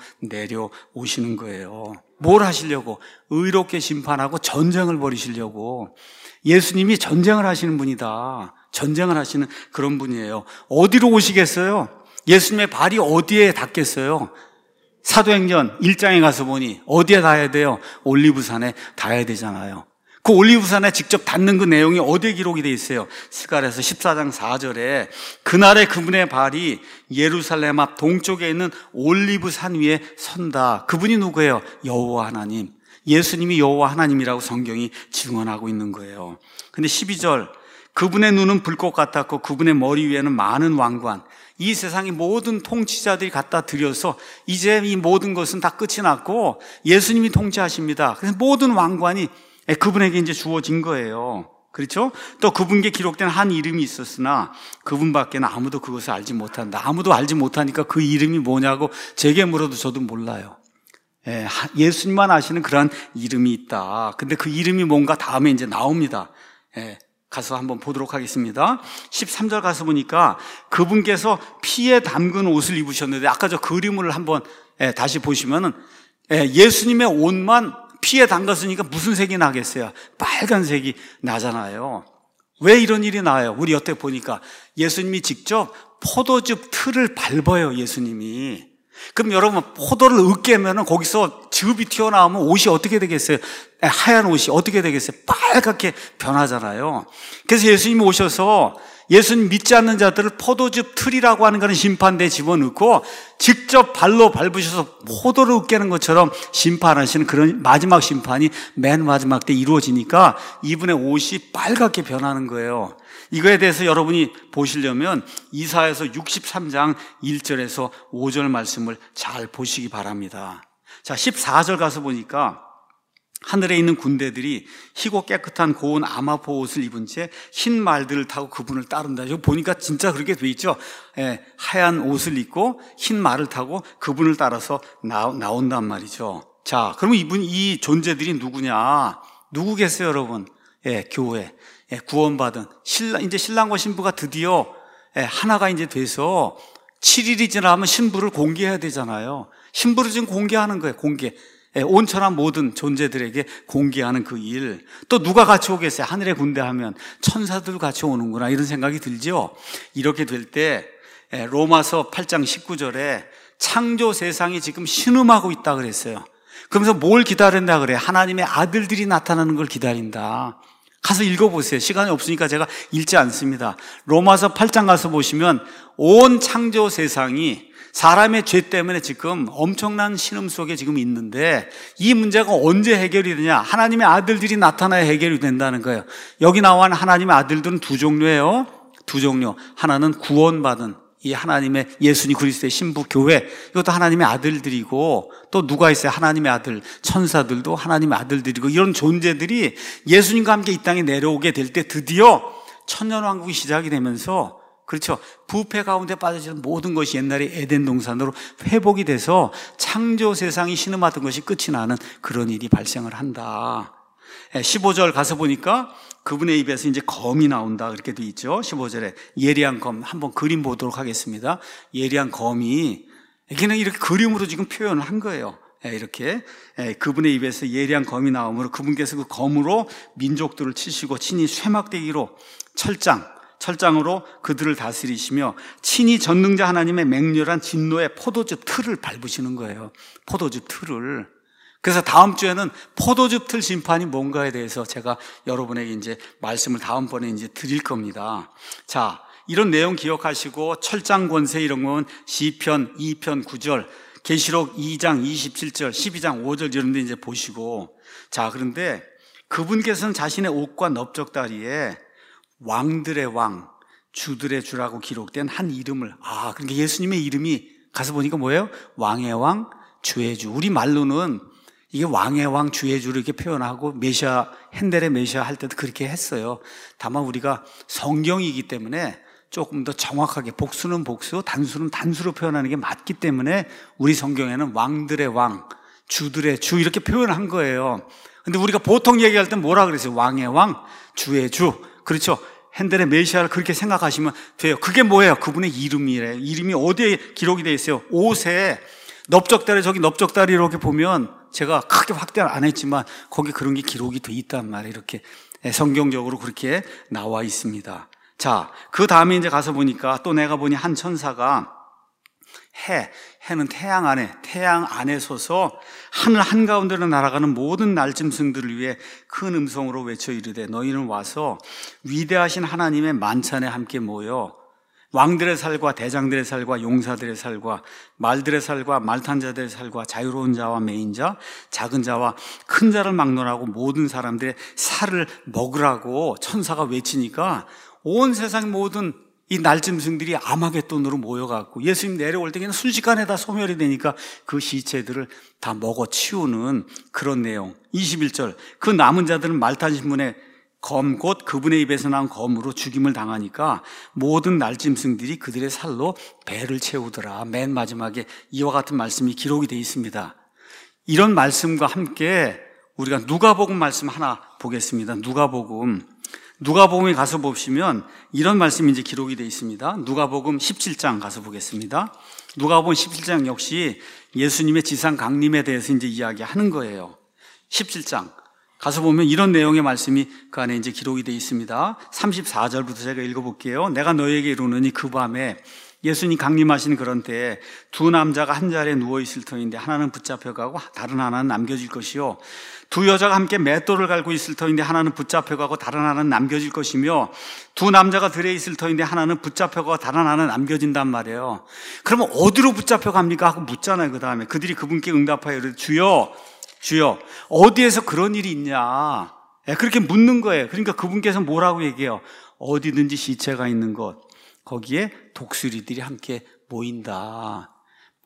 Speaker 1: 내려오시는 거예요. 뭘 하시려고? 의롭게 심판하고 전쟁을 벌이시려고. 예수님이 전쟁을 하시는 분이다. 전쟁을 하시는 그런 분이에요. 어디로 오시겠어요? 예수님의 발이 어디에 닿겠어요? 사도행전 1장에 가서 보니 어디에 닿아야 돼요? 올리브산에 닿아야 되잖아요. 그 올리브산에 직접 닿는 그 내용이 어디에 기록이 되어 있어요? 스가랴서 14장 4절에 그날에 그분의 발이 예루살렘 앞 동쪽에 있는 올리브산 위에 선다. 그분이 누구예요? 여호와 하나님. 예수님이 여호와 하나님이라고 성경이 증언하고 있는 거예요. 근데 12절, 그분의 눈은 불꽃 같았고 그분의 머리 위에는 많은 왕관. 이 세상의 모든 통치자들이 갖다 드려서 이제 이 모든 것은 다 끝이 났고 예수님이 통치하십니다. 그래서 모든 왕관이 그분에게 이제 주어진 거예요. 그렇죠? 또 그분께 기록된 한 이름이 있었으나 그분밖에는 아무도 그것을 알지 못한다. 아무도 알지 못하니까 그 이름이 뭐냐고 제게 물어도 저도 몰라요. 예수님만 아시는 그런 이름이 있다. 근데 그 이름이 뭔가 다음에 이제 나옵니다. 가서 한번 보도록 하겠습니다. 13절 가서 보니까 그분께서 피에 담근 옷을 입으셨는데, 아까 저 그림을 한번 다시 보시면은 예수님의 옷만 피에 담갔으니까 무슨 색이 나겠어요? 빨간색이 나잖아요. 왜 이런 일이 나요? 우리 여태 보니까 예수님이 직접 포도즙 틀을 밟아요, 예수님이. 그럼 여러분, 포도를 으깨면은 거기서 즙이 튀어나오면 옷이 어떻게 되겠어요? 하얀 옷이 어떻게 되겠어요? 빨갛게 변하잖아요. 그래서 예수님이 오셔서 예수님 믿지 않는 자들을 포도즙 틀이라고 하는 거는 심판대에 집어넣고 직접 발로 밟으셔서 포도를 으깨는 것처럼 심판하시는 그런 마지막 심판이 맨 마지막 때 이루어지니까 이분의 옷이 빨갛게 변하는 거예요. 이거에 대해서 여러분이 보시려면 이사야서 63장 1절에서 5절 말씀을 잘 보시기 바랍니다. 자, 14절 가서 보니까 하늘에 있는 군대들이 희고 깨끗한 고운 아마포 옷을 입은 채 흰 말들을 타고 그분을 따른다. 이거 보니까 진짜 그렇게 돼 있죠. 하얀 옷을 입고 흰 말을 타고 그분을 따라서 나온단 말이죠. 자, 그러면 이 존재들이 누구냐? 누구겠어요, 여러분? 교회. 구원받은 이제 신랑과 신부가 드디어 하나가 이제 돼서 7일이 지나면 신부를 공개해야 되잖아요. 신부를 지금 공개하는 거예요. 온천한 모든 존재들에게 공개하는 그 일. 또 누가 같이 오겠어요? 하늘의 군대 하면 천사들 같이 오는구나 이런 생각이 들죠. 이렇게 될 때 로마서 8장 19절에 창조 세상이 지금 신음하고 있다 그랬어요. 그러면서 뭘 기다린다 그래요? 하나님의 아들들이 나타나는 걸 기다린다. 가서 읽어보세요. 시간이 없으니까 제가 읽지 않습니다. 로마서 8장 가서 보시면 온 창조 세상이 사람의 죄 때문에 지금 엄청난 신음 속에 지금 있는데 이 문제가 언제 해결이 되냐? 하나님의 아들들이 나타나야 해결이 된다는 거예요. 여기 나와 있는 하나님의 아들들은 두 종류예요. 두 종류. 하나는 구원받은 이 하나님의 예수님 그리스도의 신부 교회, 이것도 하나님의 아들들이고, 또 누가 있어요? 하나님의 아들, 천사들도 하나님의 아들들이고, 이런 존재들이 예수님과 함께 이 땅에 내려오게 될 때 드디어 천년왕국이 시작이 되면서, 그렇죠, 부패 가운데 빠져있는 모든 것이 옛날에 에덴 동산으로 회복이 돼서 창조 세상이 신음하던 것이 끝이 나는 그런 일이 발생을 한다. 15절 가서 보니까 그분의 입에서 이제 검이 나온다 그렇게 돼 있죠. 15절에 예리한 검, 한번 그림 보도록 하겠습니다. 예리한 검이 그냥 이렇게 그림으로 지금 표현을 한 거예요. 이렇게 그분의 입에서 예리한 검이 나오므로 그분께서 그 검으로 민족들을 치시고 친히 쇠막대기로 철장으로 그들을 다스리시며 친히 전능자 하나님의 맹렬한 진노의 포도즙 틀을 밟으시는 거예요. 포도즙 틀을. 그래서 다음 주에는 포도즙 틀 심판이 뭔가에 대해서 제가 여러분에게 이제 말씀을 다음번에 이제 드릴 겁니다. 자, 이런 내용 기억하시고 철장 권세 이런 건 시편 2편 9절, 계시록 2장 27절, 12장 5절 이런 데 이제 보시고, 자, 그런데 그분께서는 자신의 옷과 넓적다리에 왕들의 왕, 주들의 주라고 기록된 한 이름을, 그러니까 예수님의 이름이 가서 보니까 뭐예요? 왕의 왕, 주의 주. 우리 말로는 이게 왕의 왕, 주의 주를 이렇게 표현하고 메시아, 핸델의 메시아 할 때도 그렇게 했어요. 다만 우리가 성경이기 때문에 조금 더 정확하게 복수는 복수, 단수는 단수로 표현하는 게 맞기 때문에 우리 성경에는 왕들의 왕, 주들의 주 이렇게 표현한 거예요. 근데 우리가 보통 얘기할 때 뭐라 그랬어요? 왕의 왕, 주의 주. 그렇죠? 핸델의 메시아를 그렇게 생각하시면 돼요. 그게 뭐예요? 그분의 이름이래요. 이름이 어디에 기록이 되어 있어요? 옷에 넓적다리, 저기 넓적다리 이렇게 보면 제가 크게 확대를 안 했지만 거기 그런 게 기록이 돼 있단 말이에요. 이렇게 성경적으로 그렇게 나와 있습니다. 자, 그 다음에 이제 가서 보니까 또 내가 보니 한 천사가 해는 태양 안에 서서 하늘 한가운데로 날아가는 모든 날짐승들을 위해 큰 음성으로 외쳐 이르되 너희는 와서 위대하신 하나님의 만찬에 함께 모여 왕들의 살과 대장들의 살과 용사들의 살과 말들의 살과 말탄 자들의 살과 자유로운 자와 매인 자, 작은 자와 큰 자를 막론하고 모든 사람들의 살을 먹으라고 천사가 외치니까 온 세상 모든 이 날짐승들이 아마겟돈으로 모여갖고 예수님 내려올 때 그냥 순식간에 다 소멸이 되니까 그 시체들을 다 먹어 치우는 그런 내용. 21절, 그 남은 자들은 말탄 신문에 검 곧 그분의 입에서 난 검으로 죽임을 당하니까 모든 날짐승들이 그들의 살로 배를 채우더라. 맨 마지막에 이와 같은 말씀이 기록이 되어 있습니다. 이런 말씀과 함께 우리가 누가복음 말씀 하나 보겠습니다. 누가복음에 가서 보시면 이런 말씀이 이제 기록이 되어 있습니다. 누가복음 17장 가서 보겠습니다. 누가복음 17장 역시 예수님의 지상 강림에 대해서 이제 이야기하는 거예요. 17장 가서 보면 이런 내용의 말씀이 그 안에 이제 기록이 되어 있습니다. 34절부터 제가 읽어볼게요. 내가 너에게 이르노니 그 밤에 예수님 강림하신 그런 때에 두 남자가 한 자리에 누워있을 터인데 하나는 붙잡혀가고 다른 하나는 남겨질 것이요 두 여자가 함께 맷돌을 갈고 있을 터인데 하나는 붙잡혀가고 다른 하나는 남겨질 것이며 두 남자가 들에 있을 터인데 하나는 붙잡혀가고 다른 하나는 남겨진단 말이에요. 그러면 어디로 붙잡혀갑니까? 하고 묻잖아요. 그 다음에 그들이 그분께 응답하여 이르되 주여 어디에서 그런 일이 있냐 그렇게 묻는 거예요. 그러니까 그분께서 뭐라고 얘기해요? 어디든지 시체가 있는 곳 거기에 독수리들이 함께 모인다.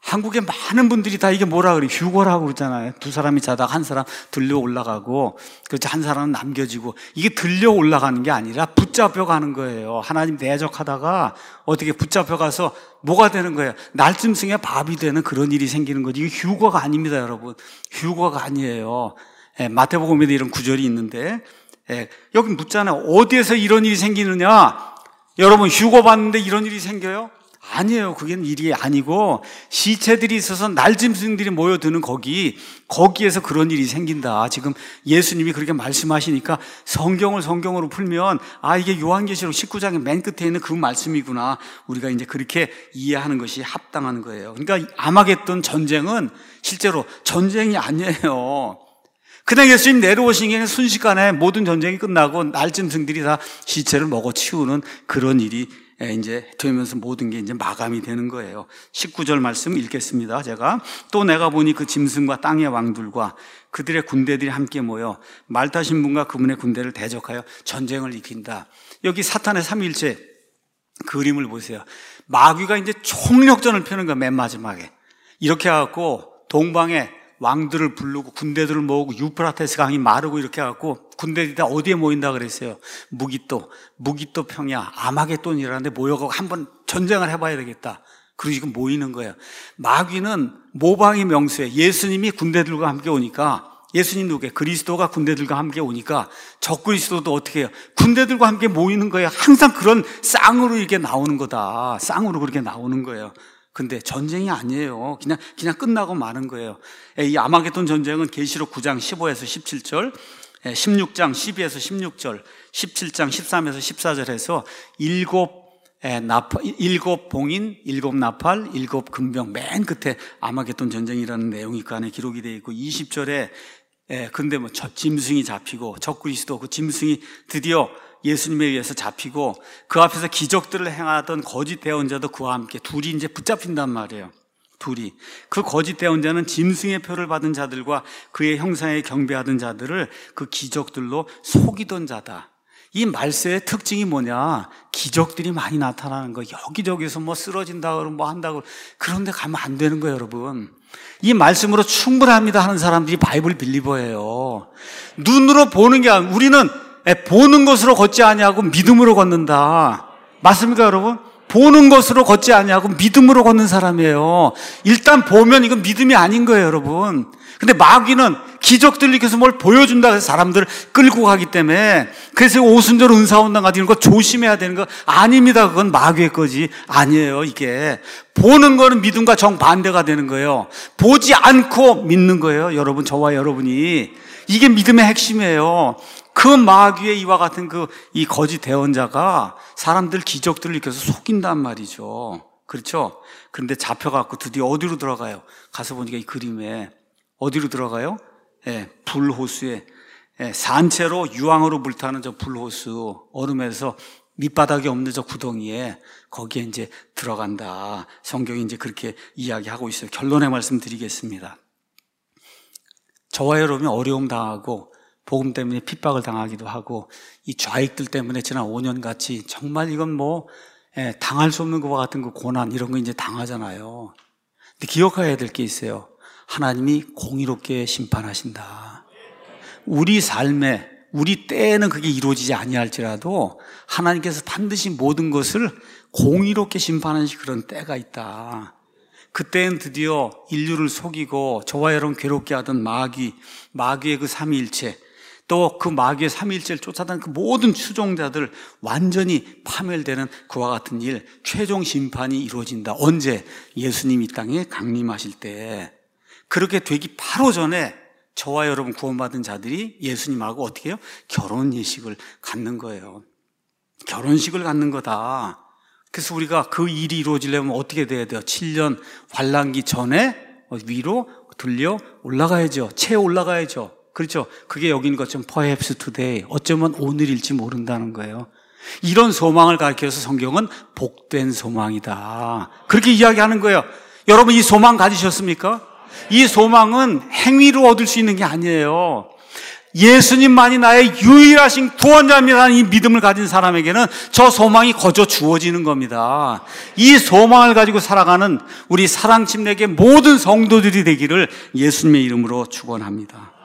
Speaker 1: 한국의 많은 분들이 다 이게 뭐라 그래? 휴거라고 그러잖아요. 두 사람이 자다가 한 사람 들려 올라가고, 그렇지, 한 사람은 남겨지고, 이게 들려 올라가는 게 아니라 붙잡혀 가는 거예요. 하나님 대적하다가 어떻게 붙잡혀 가서 뭐가 되는 거예요? 날짐승의 밥이 되는 그런 일이 생기는 거지. 이게 휴거가 아닙니다, 여러분. 휴거가 아니에요. 마태복음에도 이런 구절이 있는데, 여기 묻잖아요. 어디에서 이런 일이 생기느냐? 여러분, 휴거 받는데 이런 일이 생겨요? 아니에요. 그게 일이 아니고 시체들이 있어서 날짐승들이 모여드는 거기에서 그런 일이 생긴다. 지금 예수님이 그렇게 말씀하시니까 성경으로 풀면 이게 요한계시록 19장의 맨 끝에 있는 그 말씀이구나. 우리가 이제 그렇게 이해하는 것이 합당한 거예요. 그러니까 아마겟돈 전쟁은 실제로 전쟁이 아니에요. 그냥 예수님 내려오신 게 순식간에 모든 전쟁이 끝나고 날짐승들이 다 시체를 먹어 치우는 그런 일이 이제 되면서 모든 게 이제 마감이 되는 거예요. 19절 말씀 읽겠습니다. 제가 또 내가 보니 그 짐승과 땅의 왕들과 그들의 군대들이 함께 모여 말 타신 분과 그분의 군대를 대적하여 전쟁을 일으킨다. 여기 사탄의 삼위일체 그림을 보세요. 마귀가 이제 총력전을 펴는 거야. 맨 마지막에 이렇게 해갖고 동방에 왕들을 부르고 군대들을 모으고 유프라테스 강이 마르고 이렇게 해갖고 군대들이 다 어디에 모인다 그랬어요? 무기또 평야 아마겟돈이라는데 모여가고 한번 전쟁을 해봐야 되겠다. 그리고 지금 모이는 거예요. 마귀는 모방의 명수에 예수님이 군대들과 함께 오니까, 예수님 누구게? 그리스도가 군대들과 함께 오니까 적그리스도도 어떻게 해요? 군대들과 함께 모이는 거예요. 항상 그런 쌍으로 이렇게 나오는 거다. 쌍으로 그렇게 나오는 거예요. 근데 전쟁이 아니에요. 그냥 끝나고 마는 거예요. 이 아마겟돈 전쟁은 계시록 9장 15에서 17절, 16장 12에서 16절, 17장 13에서 14절에서 일곱 봉인, 일곱 나팔, 일곱 금병 맨 끝에 아마겟돈 전쟁이라는 내용이 그 안에 기록이 되어 있고, 20절에 근데 뭐 짐승이 잡히고 적그리스도 그 짐승이 드디어 예수님에 의해서 잡히고 그 앞에서 기적들을 행하던 거짓 대언자도 그와 함께 둘이 이제 붙잡힌단 말이에요. 둘이. 그 거짓 대언자는 짐승의 표를 받은 자들과 그의 형상에 경배하던 자들을 그 기적들로 속이던 자다. 이 말세의 특징이 뭐냐? 기적들이 많이 나타나는 거. 여기저기서 뭐 쓰러진다 그러고 뭐 한다고. 그런데 가면 안 되는 거예요, 여러분. 이 말씀으로 충분합니다 하는 사람들이 바이블 빌리버예요. 눈으로 보는 게 아니라 우리는 보는 것으로 걷지 아니하고 믿음으로 걷는다. 맞습니까, 여러분? 보는 것으로 걷지 아니하고 믿음으로 걷는 사람이에요. 일단 보면 이건 믿음이 아닌 거예요, 여러분. 근데 마귀는 기적들 일으켜서 뭘 보여준다 해서 사람들을 끌고 가기 때문에, 그래서 오순절 은사운동 같은 이런 거 조심해야 되는 거 아닙니다. 그건 마귀의 거지 아니에요. 이게 보는 거는 믿음과 정반대가 되는 거예요. 보지 않고 믿는 거예요, 여러분. 저와 여러분이. 이게 믿음의 핵심이에요. 그 마귀의 이와 같은 이 거짓 대언자가 사람들 기적들을 일으켜서 속인단 말이죠. 그렇죠? 그런데 잡혀갖고 드디어 어디로 들어가요? 가서 보니까 이 그림에 어디로 들어가요? 불호수에, 산채로 유황으로 불타는 저 불호수, 얼음에서 밑바닥이 없는 저 구덩이에 거기에 이제 들어간다. 성경이 이제 그렇게 이야기하고 있어요. 결론의 말씀 드리겠습니다. 저와 여러분이 어려움 당하고 복음 때문에 핍박을 당하기도 하고 이 좌익들 때문에 지난 5년같이 정말 이건 뭐 당할 수 없는 것과 같은 그 고난 이런 거 이제 당하잖아요. 근데 기억해야 될 게 있어요. 하나님이 공의롭게 심판하신다. 우리 삶에 우리 때에는 그게 이루어지지 아니할지라도 하나님께서 반드시 모든 것을 공의롭게 심판하는 그런 때가 있다. 그때는 드디어 인류를 속이고 저와 여러분 괴롭게 하던 마귀의 그 삼위일체, 또 그 마귀의 삼위일체를 쫓아다니는 그 모든 추종자들 완전히 파멸되는 그와 같은 일, 최종 심판이 이루어진다. 언제? 예수님이 이 땅에 강림하실 때. 그렇게 되기 바로 전에 저와 여러분 구원받은 자들이 예수님하고 어떻게 해요? 결혼 예식을 갖는 거예요. 결혼식을 갖는 거다. 그래서 우리가 그 일이 이루어지려면 어떻게 돼야 돼요? 7년 환란기 전에 위로 들려 올라가야죠. 채 올라가야죠. 그렇죠? 그게 여기 있는 것처럼 perhaps today, 어쩌면 오늘일지 모른다는 거예요. 이런 소망을 가르쳐서 성경은 복된 소망이다. 그렇게 이야기하는 거예요. 여러분 이 소망 가지셨습니까? 이 소망은 행위로 얻을 수 있는 게 아니에요. 예수님만이 나의 유일하신 구원자입니다라는 이 믿음을 가진 사람에게는 저 소망이 거저 주어지는 겁니다. 이 소망을 가지고 살아가는 우리 사랑침례교회 모든 성도들이 되기를 예수님의 이름으로 축원합니다.